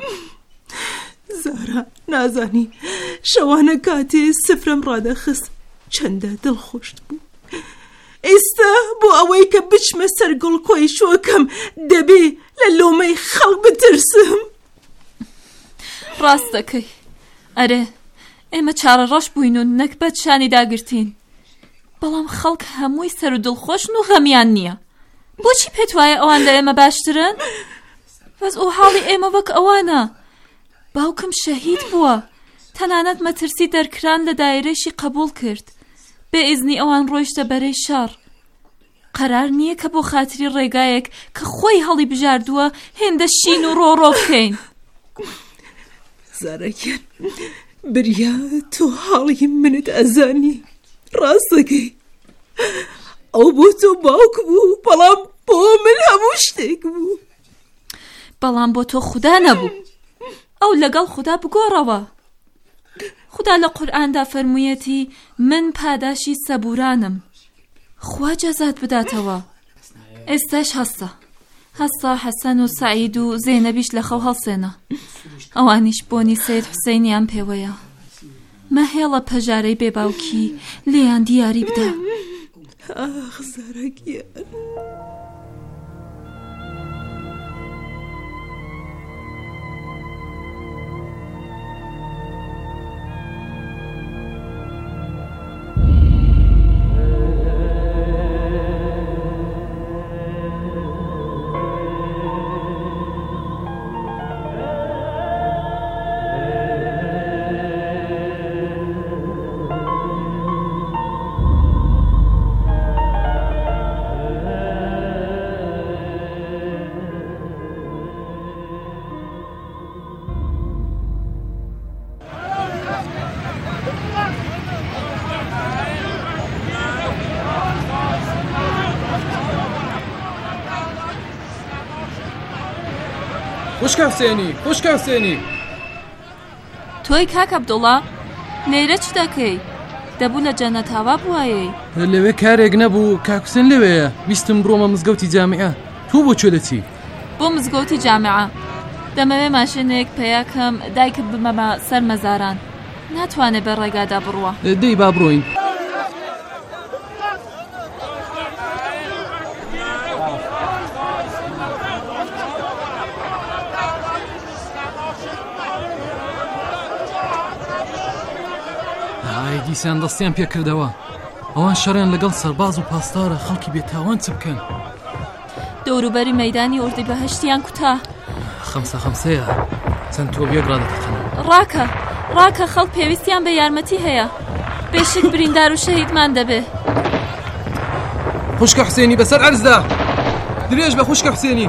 زارا نازانی شەوانە کاتێ سفرم ڕادەخست چەندە دڵخۆشت بوو. ئێستا بۆ ئەوەی کە بچمە سەر گوڵکۆی شۆکەم دەبێ لە لۆمەی خەڵک بترسم. ڕاست دەکەی. ئەرێ ئێمە چارە ڕەش بووین و نەکبەت شانی داگرتین بەڵام خەڵک هەمووی سەر و دڵخۆشن و غەمیان نییە. بۆچی پێت وایە ئەوان لە ئێمە باشترن؟ بەس ئەو حاڵی ئێمە وەک ئەوانە. باوکم شەهید بووە تەنانەت مەترسی دەرکران لە دایرەشی قبول کرد بێ ئیزنی ئەوان ڕۆیشتە بەرەی شەڕ. قەرار نییە کە بۆ خاتری ڕێگایەک کە خۆی هەڵی بژاردووە هێندە شین و ڕۆڕۆ بکەین. زارەکیان بریا تۆ حاڵی منت ئەزانی ڕاستەکەی ئەو بۆ تۆ باوک بوو بەڵام بۆ من هەموو شتێک بوو بەڵام بۆ تۆ خوددا نەبوو ئەو لەگەڵ خوددا بگۆڕەوە خوددا لە قورئاندا فەرموویەتی من پاداشی سەبورانم خوا جەزات بداتەوە ئێستاش هەستە هەستە حەسەن و سەعید و زەینەبیش لە خەو هەڵسێنە ئەوانیش بۆنی سەید حوسێنیان پێوەیە مەهێڵە پەژارەی بێباوکی لێیان دیاری بدە ئاخ زارەکیان خوشکە حوسێنی خوشکە حوسێنی تۆی کاک عەبدوڵڵا لێرە چ دەکەی دەبوو لە جەنەت هاوا بوایەی لەوێ کارێک نەبوو کاک حوسێن لەوەیە ویستم بڕۆمە مزگەوتی جامعە تۆ بۆ کوێ دەچی بۆ مزگەوتی جامعە دەمەوێ ماشینێک پێیاکەم دایکت بمەمە سەر مەزاران ناتوانێت بە ڕێگادا بڕوە دەی با بڕۆین دیسان دەستیان پێکردەوە ئەوان شەڕیان لەگەڵ سەرباز و پاسدارە خەڵکی بێتاوان چ بکەن دەوروبەری مەیدانی ئوردی بەهەشتیان کوتا خەمسە خەمسەیە چەند تۆ بێک ڕادەتەکەن ڕاکە ڕاکە خەڵک پێویستیان بە یارمەتی هەیە بێشک بریندار و شەهیدمان دەبێ خوشکە حوسێنی بەسەر عەرزدا درێژ بە خوشکە حوسێنی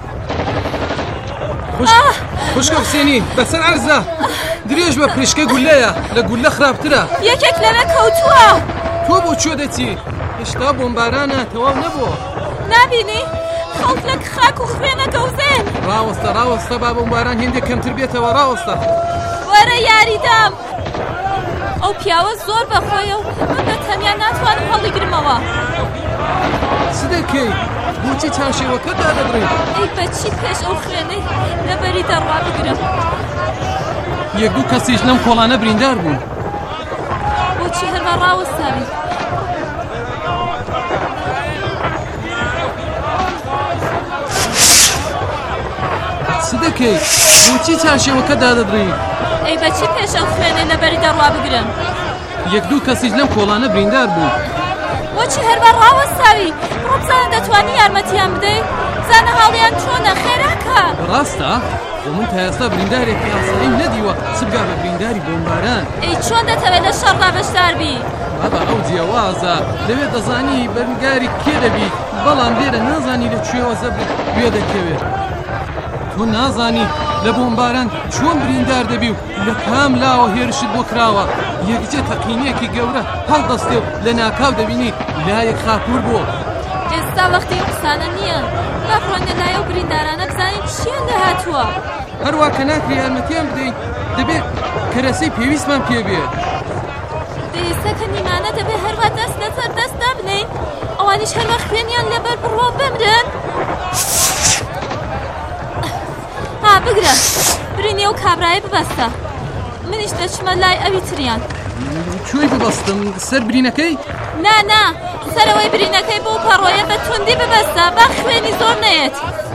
خوشکە حوسێنی بەسەر عەرزدا درێژ بە پرشکە گولەیە لە گولە خراپترە یەکێک لەوێ کەوتووە تۆ بۆ کوێ دەچی هێشتا بۆمبارانە تەواو نەبووە نابینی خەڵک لە خاک و خوێنە گەوزێن ڕاوەستە ڕاوەستە با بۆمباران هێندێک کەمتر بێتەوە ڕاوەستە وەرە یاریدام ئەو پیاوە زۆر بەخۆیە و من بە تەنیا ناتوانم هەڵیگرمەوە چ دەکەی بۆچی چان شێوەکە دادەبڕی ئەی بەچی پێش ئەو خوێنەی لەبەری دەڕوا بگرم یەک دوو کەسیش لەم کۆڵانە بریندار بوون بۆچی هەرما ڕاوەستاوی چ دەکەی بۆچی چارشێوەکە دادەدڕی ئەی بەچی پێش ئەو خوێنەی لەبەری دەڕوا بگرم یەک دوو کەسیش لەم کۆڵانە بریندار بوون بۆچی هەرما ڕاوەستاوی ڕۆبزانە دەتوانی یارمەتیان بدەی زانە هاڵیان چۆنە خێراکە ڕاستە و من تا ئێستا بریندارێکی ئاسایی نەدیوە چ بگا بە برینداری بۆمباران ئەی چۆن دەتەوێت لە شەڕدا بەشدار بی بابا ئەو جیاوازە لەوێت دەزانی بەرگاری کێ دەبی بەڵام لێرە نازانی لە کوێوە زەبر گوێ دەکەوێت تۆ نازانی لە بۆمباران چۆن بریندار دەبی و لە کام لاوە هێرشت بۆ کراوە یەکجێ تەقینیەکی گەورە هەڵدەستێ و لە ناکاو دەبینی لایەک خاپور بووە ئێستا وەختی قسانە نییە با بڕۆنە لایە و بریندارانە بزانین چیان دەهاتووە هەروە کە ناکری یارمەتیان بدەین دەبێت کەرەسەی پێویستمان پێ بێت دەئێستا کە نیمانە دەبێت هەروە دەست لەسەر دەست دابنین ئەوانیش هەروە خوێنیان لەبەر بڕۆ بمرن ها بگرە برینی ئەو کابرایە ببەستە منیش دەچمە لای ئەوی تریان کوێی ببەستم سەر برینەکەی؟ نا نا سەرەوەی برینەکەی بۆ پەڕۆیە بە توندی ببەستە با خوێنی زۆر نەیەت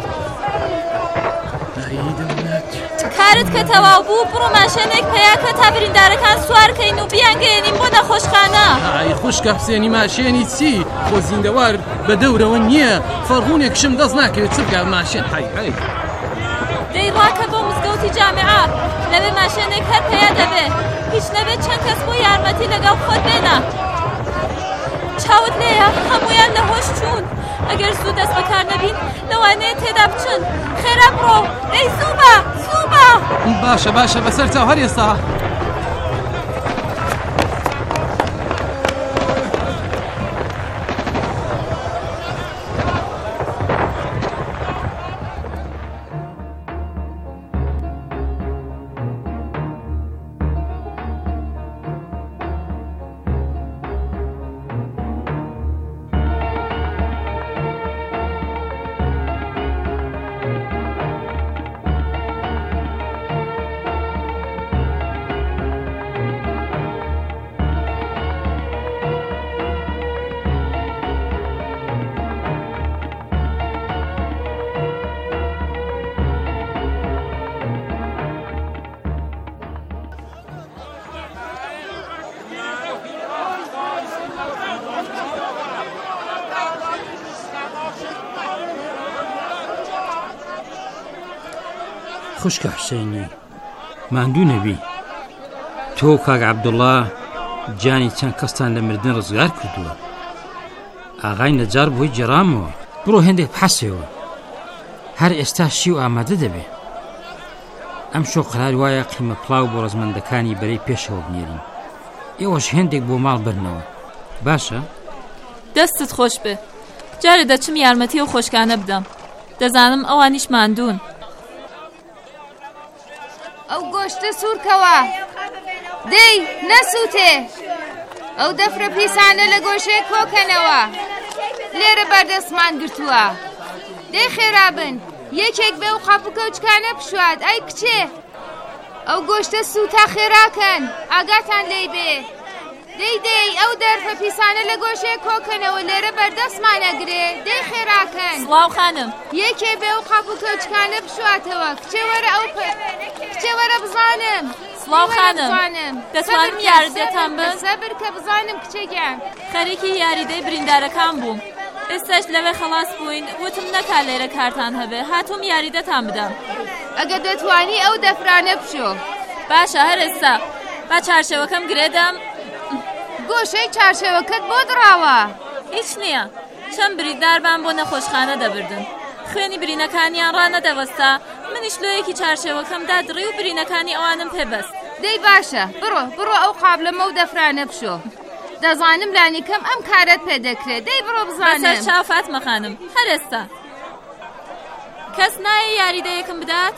کارت کە تەواو بوو بڕۆ ماشێنێک پێیاکە تا بریندارەکان سوارکەین و بیانگەێنین بۆ نەخۆشخانە ئای خوشکە حوسێنی ماشێنی چی بۆ زیندەوار بە دەورەوە نییە فەرغونێکشم دەست ناکەوێت چ بگا ماشێن های های دەی ڕاکە بۆ مزگەوتی جامعە لەوێ ماشێنێک هەر پێیا دەبێ هیچ نەبێت چەند کەس بۆ یارمەتی لەگەڵ خۆت بێنە چاوت لێیە هەمویان لە هۆش چوون ئەگەر زوو دەست بەکار نەبین لەوانەیە تێدا بچن خێرا بڕۆ دەی زوو بە زوو بە باشە باشە بەسەر چاو هەر ئێستا خوشکە حسێنی ماندوو نەبی تۆ کاک عەبدوڵڵا جانی چەند کەستان لە مردن ڕزگار کردووە ئاغای نەجار بۆی جێڕامەوە بڕۆ هێندێک بحەسێەوە هەر ئێستا شی و ئامادە دەبێ ئەم شۆ قرار وایە قیمە پڵاو بۆ ڕەزمەندەکانی بەرەی پێشەوە بنێرین ئێوەش هێندێک بۆ ماڵ برنەوە باشە؟ دەستت خۆش بێ جارە دەچم یارمەتی و خۆشکانە بدەم دەزانم ئەوانیش ماندوون ئەو گۆشتە سوورکەوە دەی نەسووتێ ئەو دەفرە پیسانە لە گۆشەی کۆکەنەوە لێرە بەردەستمان گرتووە دەی خێرابن یەکێک بێ و قاپ و کەوچکانە پشوات ئای کچێ ئەو گۆشتە سووتا خێراکەن ئاگاتان لێی بێ دەی دەی ئەو دەرفە پیسانە لە گۆشەی کۆکەنەوە لێرە بەردەستمانەگرێ دەی خێراکەن سڵاو خانم یەکێ بێ و قاپ و کەوچکانە پشواتەوە کچێ وەرە ئەو کچێ وەرە بزانم سڵاو خانم دەتوانم یاردەتان بم سەبر کە بزانم کچێکیان خەریکی یاریدەی بریندارەکان بووم ئێستاش لەوێ خەڵاس بووین وتم نەکا لێرە کارتان هەبێ هاتووم یاریدەتان بدەم ئەگە دەتوانی ئەو دەفرانە بشۆ باشە هەر ئێستا با چارشەوەکەم گرێدەم گۆشەی چارشەوەکەت بۆ دراوە هیچ نییە چەند برینداربان بۆ نەخۆشخانە دەبردن خوێنی برینەکانیان ڕانەدەوەستا منیش لۆیەکی چارشەوەکەم دادڕی و برینەکانی ئەوانم پێبەست دەی باشە بڕۆ بڕۆ ئەو قابلەمە و دەفرانە بشۆ دەزانم لانیکەم ئەم کارت پێ دەکرێت دەی بڕۆ بزانم بەسەر چاو فاتمە خانم هەر ئێستا کەس نایە یاریدەیەکم بدات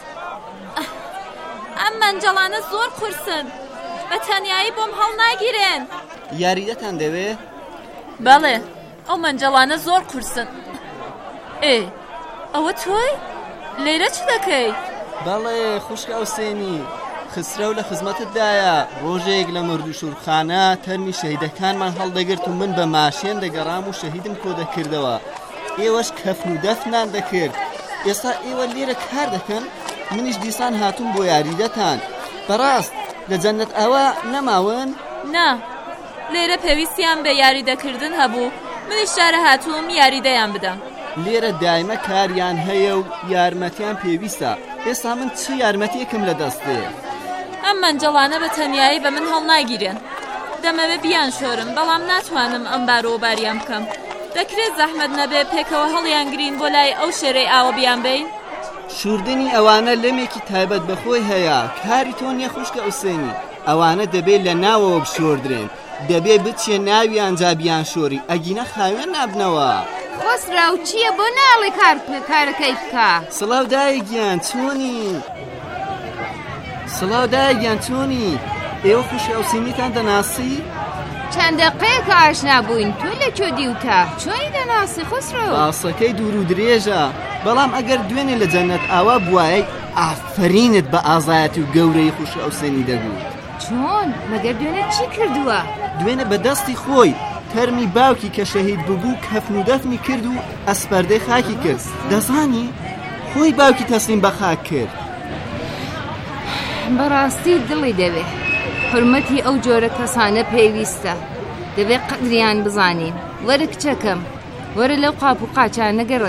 ئەم مەنجەڵانە زۆر قورسن بە تەنیایی بۆم هەڵ ناگیرێن یاریدەتان دەوێ؟ بەڵێ ئەو مەنجەڵانە زۆر قورسن ئێ ئەوە تۆی؟ لێرە چ دەکەی؟ بەڵێ خوشکە حوسێنی خسرە و لە خزمەتتدایە ڕۆژێک لە مردوشورخانە تەرمی شەهیدەکانمان هەڵدەگرت و من بە ماشێن دەگەڕام و شەهیدم کۆ دەکردەوە ئێوەش کەفن و دەفنان دەکرد ئێستا ئێوە لێرە کار دەکەن منیش دیسان هاتووم بۆ یاریدەتان بەڕاست لە جەنەت ئەوە نەماون؟ نا لێرە پێویستیان بە یاریدەکردن هەبوو منیش جارە هاتووم یاریدەیان بدەم لێرە دایمە کاریان هەیە و یارمەتیان پێویستە ئێستا من چ یارمەتیەکم لە دەستێ ئەم مەنجەڵانە بە تەنیایی بە من هەڵ ناگیرێن دەمەوێ بیان شۆرم بەڵام ناتوانم ئەم بارۆباریان بکەم دەکرێت زەحمەت نەبێ پێکەوە هەڵیان گرین بۆ لای ئەو شێرەی ئاوە بیان بین شوردنی ئەوانە لەمێکی تایبەت بەخۆی هەیە کاری تۆ نییە خوشکە حوسێنی ئەوانە دەبێت لە ناوەوە بشۆردرێن دەبێ بچێ ناویان جابیان شۆری ئەگینە خاوێن نابنەوە خۆسرا و چییە بۆ ناڵێ کار کارەکەی بکە سڵاو دایەگیان چۆنی سڵاو دایەگیان چۆنی ئێوە خوشکە حوسێنیتان دەناسی چەند دەقەیەکە ئاشنا بووین تۆ لەکوێ دیوتە چۆنی دەناسی خۆسرا باسەکەی دوور و درێژە بەڵام ئەگەر دوێنێ لە جەنەت ئاوا بوایە ئافرینت بە ئازایەتی و گەورەی خوشکە حوسێنی دەبوو چۆن مەگەر دوێنێ چی کردووە دوێنێ بەدەستی خۆی تەرمی باوکی کە شەهید ببوو کەفن و دەفنی کرد و ئەسپەردەی خاکی کرد دەزانی خۆی باوکی تەسلیم بە خاک کرد بەڕاستی دڵی دەوێ حرمەتی ئەو جۆرە کەسانە پێویستە دەبێت قەدریان بزانین وەرە کچەکەم وەرە لەو قاپ و قاچانە گەڕێ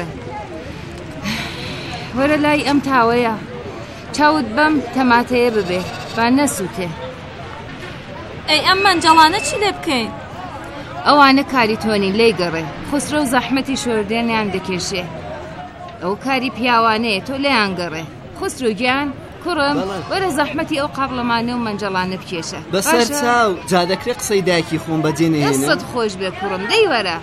وەرە لای ئەم تاوەیە چاوت بەم تەماتەیە ببێ با نەسووتێ ئەی ئەم مەنجەڵانە چی لێ بکەین ئەوانە کاری تۆنی لی گەڕێ خسرە و زەحمەتی شۆردێنیان دەکێشێ ئەو کاری پیاوانەیە تۆ لێیان گەڕێ خسرۆ گیان کوڕم وەرە زەحمەتی ئەو قاپڵەمانە و مەنجەڵانە بکێشە بەسەر چاو جا دەکرێت قسەی دایکی خۆم بەجێ نهێنم دەستت خۆش بێ کوڕم دەی وەرە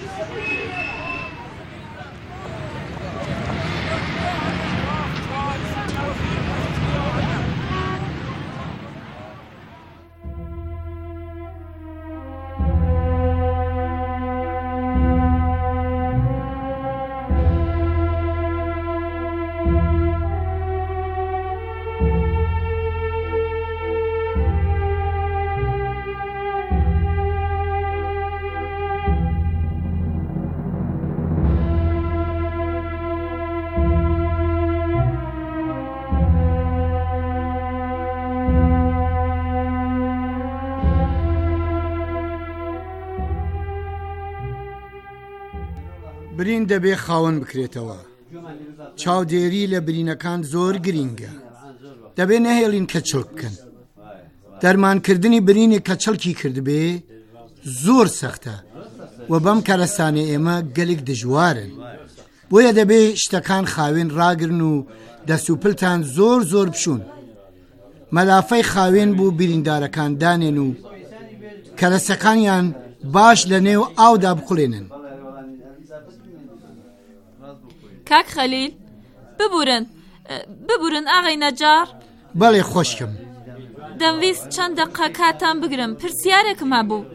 برین دەبێ خاوەن بکرێتەوە چاودێری لە برینەکان زۆر گرینگە دەبێ نەهێڵین کەچڵ بکەن دەرمانکردنی برینی کەچڵکی کردبێ زۆر سەختە و بەم کارەسانێ ئێمە گەلێک دژوارن بۆیە دەبێ شتەکان خاوێن ڕاگرن و دەسوپلتان زۆر زۆر بشون مەلافەی خاوێن بوو بریندارەکان دانێن و کەرەسەکانیان باش لە نێو ئاودا بقڵێنن کاک خەلیل ببورن ببورن ئاغای نەجار بەڵێ خۆشکم دەمویست چەند دەقە کاتان بگرم پرسیارێکم هەبوو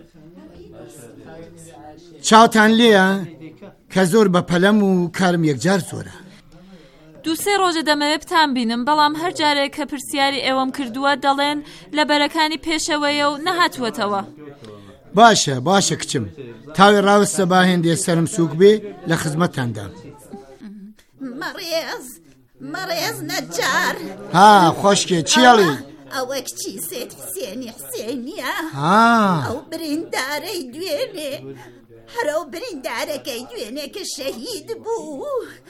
چاوتان لێیە کە زۆر بە پەلەم و کارم یەکجار زۆرە دوو سێ ڕۆژە دەمەوێت بتان بینم بەڵام هەر جارێک کە پرسیاری ئێوەم کردووە دەڵێن لە بەرەکانی پێشەوەیە و نەهاتووەتەوە باشە باشە کچم تاوێ ڕاوستە با هێندێ سەرم سووک بێ لە خزمەتتاندا مەڕێز مەڕێز نەجار ها خۆشکێ چیاڵی ئەوە کچی سێت حسێنی حسێنیە ها ئەو بریندارەی دوێنێ هەرەو بریندارەکەی دوێنێ کە شەهید بوو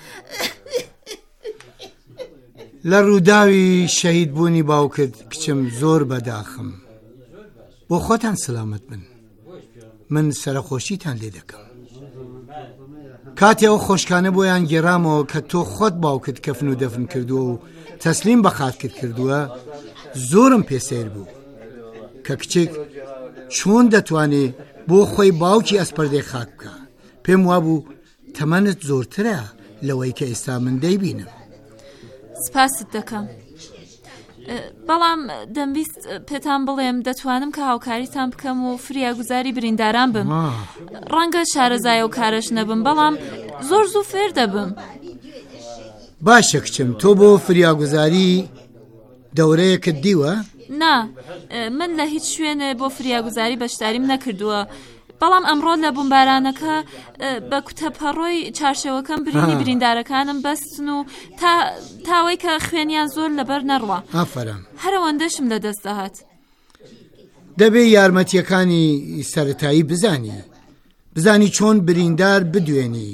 لە ڕووداوی شەهید بوونی باوکت کچم زۆر بەداخم بۆ خۆتان سلامت بن من سەرخۆشیتان لێ دەکەم کاتی ئەو خۆشکانە بۆیان گێڕامەوە کە تۆ خۆت باوکت کەفن و دەفن کردووە و تەسلیم بە خاتکت کردووە زۆرم پێسەیر بوو کە کچێک چۆن دەتوانێت بۆ خۆی باوکی ئەسپەردەی خاک بکە پێم وابوو تەمەنت زۆرترە لەوەی کە ئێستا من دەیبینم سپاست دەکەم بەڵام دەمویست پێتان بڵێم دەتوانم کە هاوکاریتان بکەم و فریاگوزاری برینداران بم ڕەنگە شارەزای و کارش نەبم بەڵام زۆر زوو فێر دەبم باشە کچم تۆ بۆ فریاگوزاری دەورەیەکت دیوە؟ نا من لە هیچ شوێنێ بۆ فریاگوزاری بەشداریم نەکردووە بەڵام ئەمڕۆ لە بمبارانەکە بە کوتەپەڕۆی چارشەوەکەم برینی بریندارەکانم بەستن و تاوەی کە خوێنیان زۆر لەبەر نەڕوە هەرەوەندەشم لە دەست دەهات دەبێ یارمەتیەکانی سەرەتایی بزانی بزانی چۆن بریندار بدوێنی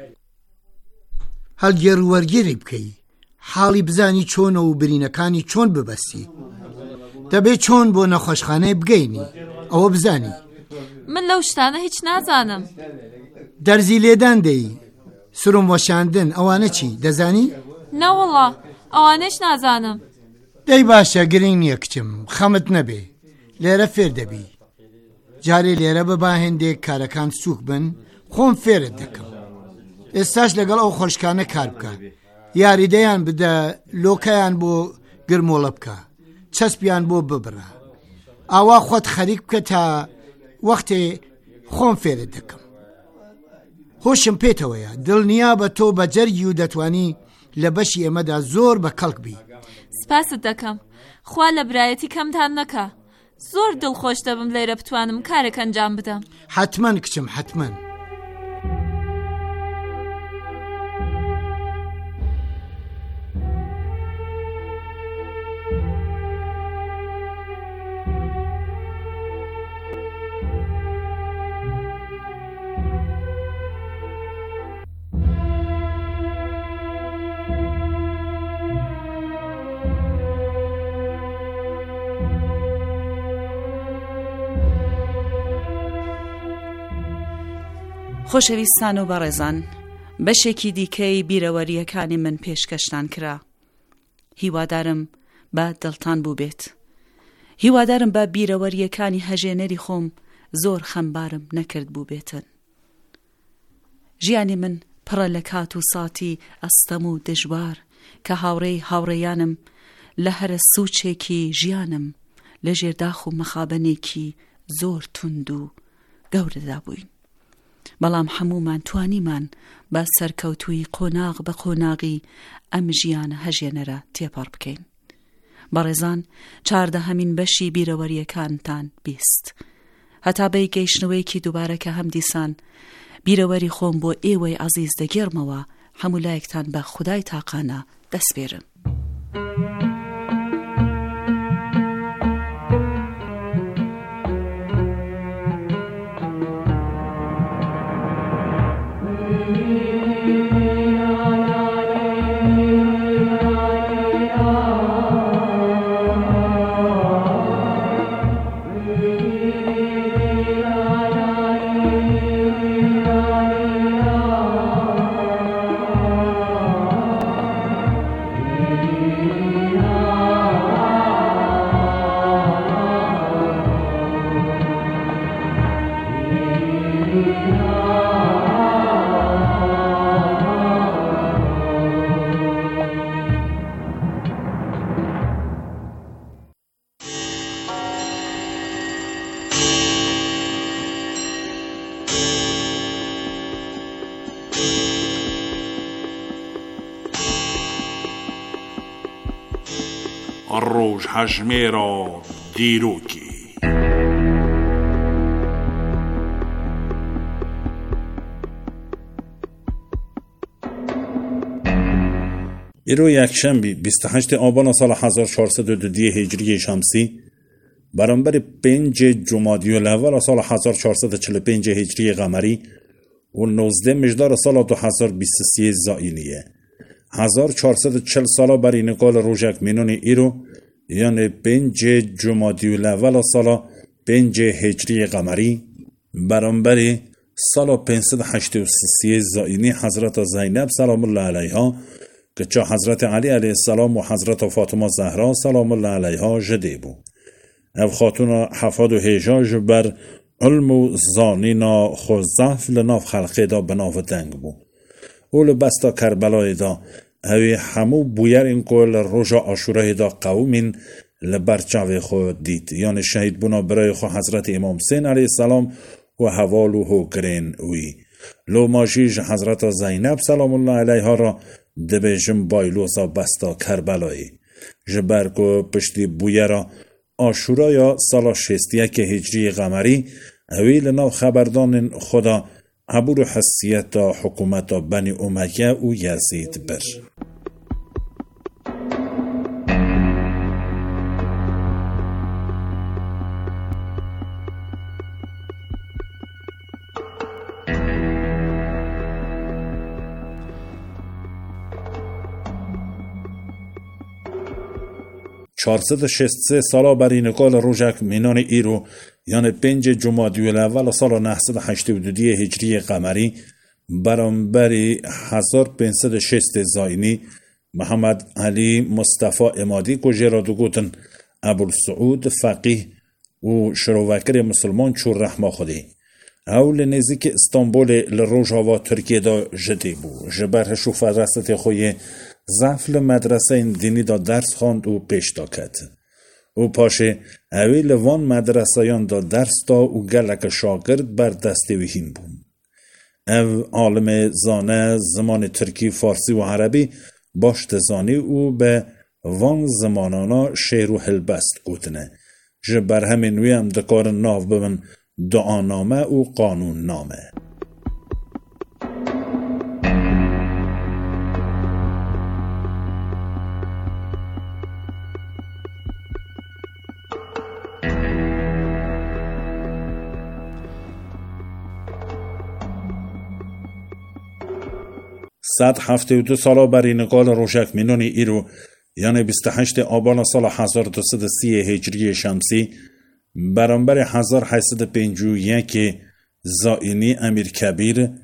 هەڵگێڕ وەرگێری بکەی حاڵی بزانی چۆنە و برینەکانی چۆن ببەستی دەبێ چۆن بۆ نەخۆشخانەی بگەینی ئەوە بزانی من لەو شتانە هیچ نازانم دەرزی لێدان دەی سرم وەشاندن ئەوانە چی دەزانی؟ نەوەڵا ئەوانەش نازانم دەی باشە گرنگ نییە کچم خەمت نەبێ لێرە فێر دەبی جارێ لێرە بە با هێندێک کارەکان سووک بن خۆم فێرت دەکەم ئێستاش لەگەڵ ئەو خۆشکانە کار بکە یاریدەیان بدە لۆکەیان بۆ گرمۆڵە بکە چەسپیان بۆ ببڕە ئاوا خۆت خەریک بکە تا وەختێ خۆم فێرت دەکەم هۆشم پێتەوەیە دڵنیا بە تۆ بە جەرگی و دەتوانی لە بەشی ئێمەدا زۆر بە کەڵک بی سپاست دەکەم خوا لە برایەتی کەمتان نەکە زۆر دڵخۆش دەبم لێرە بتوانم کارێک ئەنجام بدەم حتمەن کچم حتمەن خۆشەویستان و بەڕێزان، بەشێکی دیکەی بیرەوەریەکانی من پێشکەشتان کرا. هیوادارم بە دڵتان بوو بێت. هیوادارم بە بیرەوەریەکانی هەژێنەری خۆم زۆر خەمبارم نەکرد بوو بێتن. ژیانی من پڕە لە کات و ساتی ئەستەم و دژوار کە هاوڕێی هاوڕێیانم لە هەرە سوچێکی ژیانم لە ژێرداخ و مەخابەنێکی زۆر توند و گەورەدا بووین. بەڵام هەمومان توانیمان بە سەرکەوتووی قۆناغ بە قۆناغی ئەم ژیانە هەژێنەرە تێپەڕ بکەین. بەڕێزان، چاردەهەمین بەشی بیرەوەریەکانتان بیست. هەتا بەی گەیشتنەوەیەکی دووبارە کە هەم دیسان بیرەوەری خۆم بۆ ئێوەی عەزیز دەگێڕمەوە، هەموو لایەکتان بە خودای تاقانە دەسپێرم. ڕۆژ هەژمێرە دیرۆکی ئێرۆ یەکشەمبی بیست و هەشتی ئابان ساڵ هەزار و چوارسەد و دو هیجری شەمسی بەرامبەری پێنجی جومادی الأول ساڵ هەزار و چوارسەد و چل و پێنج هیجری قەمەری و نۆزدە مژدار ساڵ دو هەزار و بیست و سێ زائینیە هەزار و چوارسەد و چل ساڵا بەرینەکۆڵ ڕۆژێک مینۆنی ئێرۆ یعنی پێنجی جومادی الأول ساڵ پێنج هیجری قەمەری بەرامبەری ساڵ پێنجسەد و هەشتاد و سێ زائینی حەزرەت زەینەب سلام الله علیها که چه حضرت علی علیه السلام و حضرت فاطمه زهرا سلام الله علیها جده بو. او خاتون حفاد و هیجاج بر علم و زانینا خوزف لناف خلقه دا بناف دنگ بو. اول بستا کربلای دا اوی همو بویر این قول روژا آشوره دا قومین لبرچاوی خود دید. یعنی شهید بونا برای خو حضرت امام حسین علیه السلام و حوالو هو گرین وی. لو ماجیج حضرت زینب سلام الله علیها را دبیجم بایلوسا بستا کربلایی جبرگو پشتی بویه را آشورا یا سال شستیه که هجری قمری اویل ناو خبردان خدا عبور حسیت حکومت بنی امیه و یزید بر چهارصد و شصت و سه سالا برینکال روژک مینان ایرو یعنی پنج جمادی الاول سال نهصد و هشتاد و دو هجری قمری برانبری هزار و پانصد و شصت زاینی محمد علی مصطفی امادی کجی را دو گوتن ابوالسعود فقیه و شروکر مسلمان چور رحمه خودی اول نزدیک استانبول لروژاوا ترکیه دا جدی بو جبر شوف رست خوی زفل مدرسه این دینی دا درس خواند و پیش دا کد او پاشه اویل وان مدرسه یان دا درس دا و گلک شاگرد بر دستی ویهین بون او عالم زانه زمان ترکی فارسی و عربی باشت زانی او به وان زمانانا شعر و حلبست گوتنه جبر همین وی هم دکار ناو ببن دعانامه و قانون نامه صد هفته و دو سالا برینقال روشک مینونی ایرو یعنی بیست و هشت آبان سال هزار و دویست و سی هجری شمسی برانبر هزار و هشتصد و پنجاه و یک زائینی امیر کبیر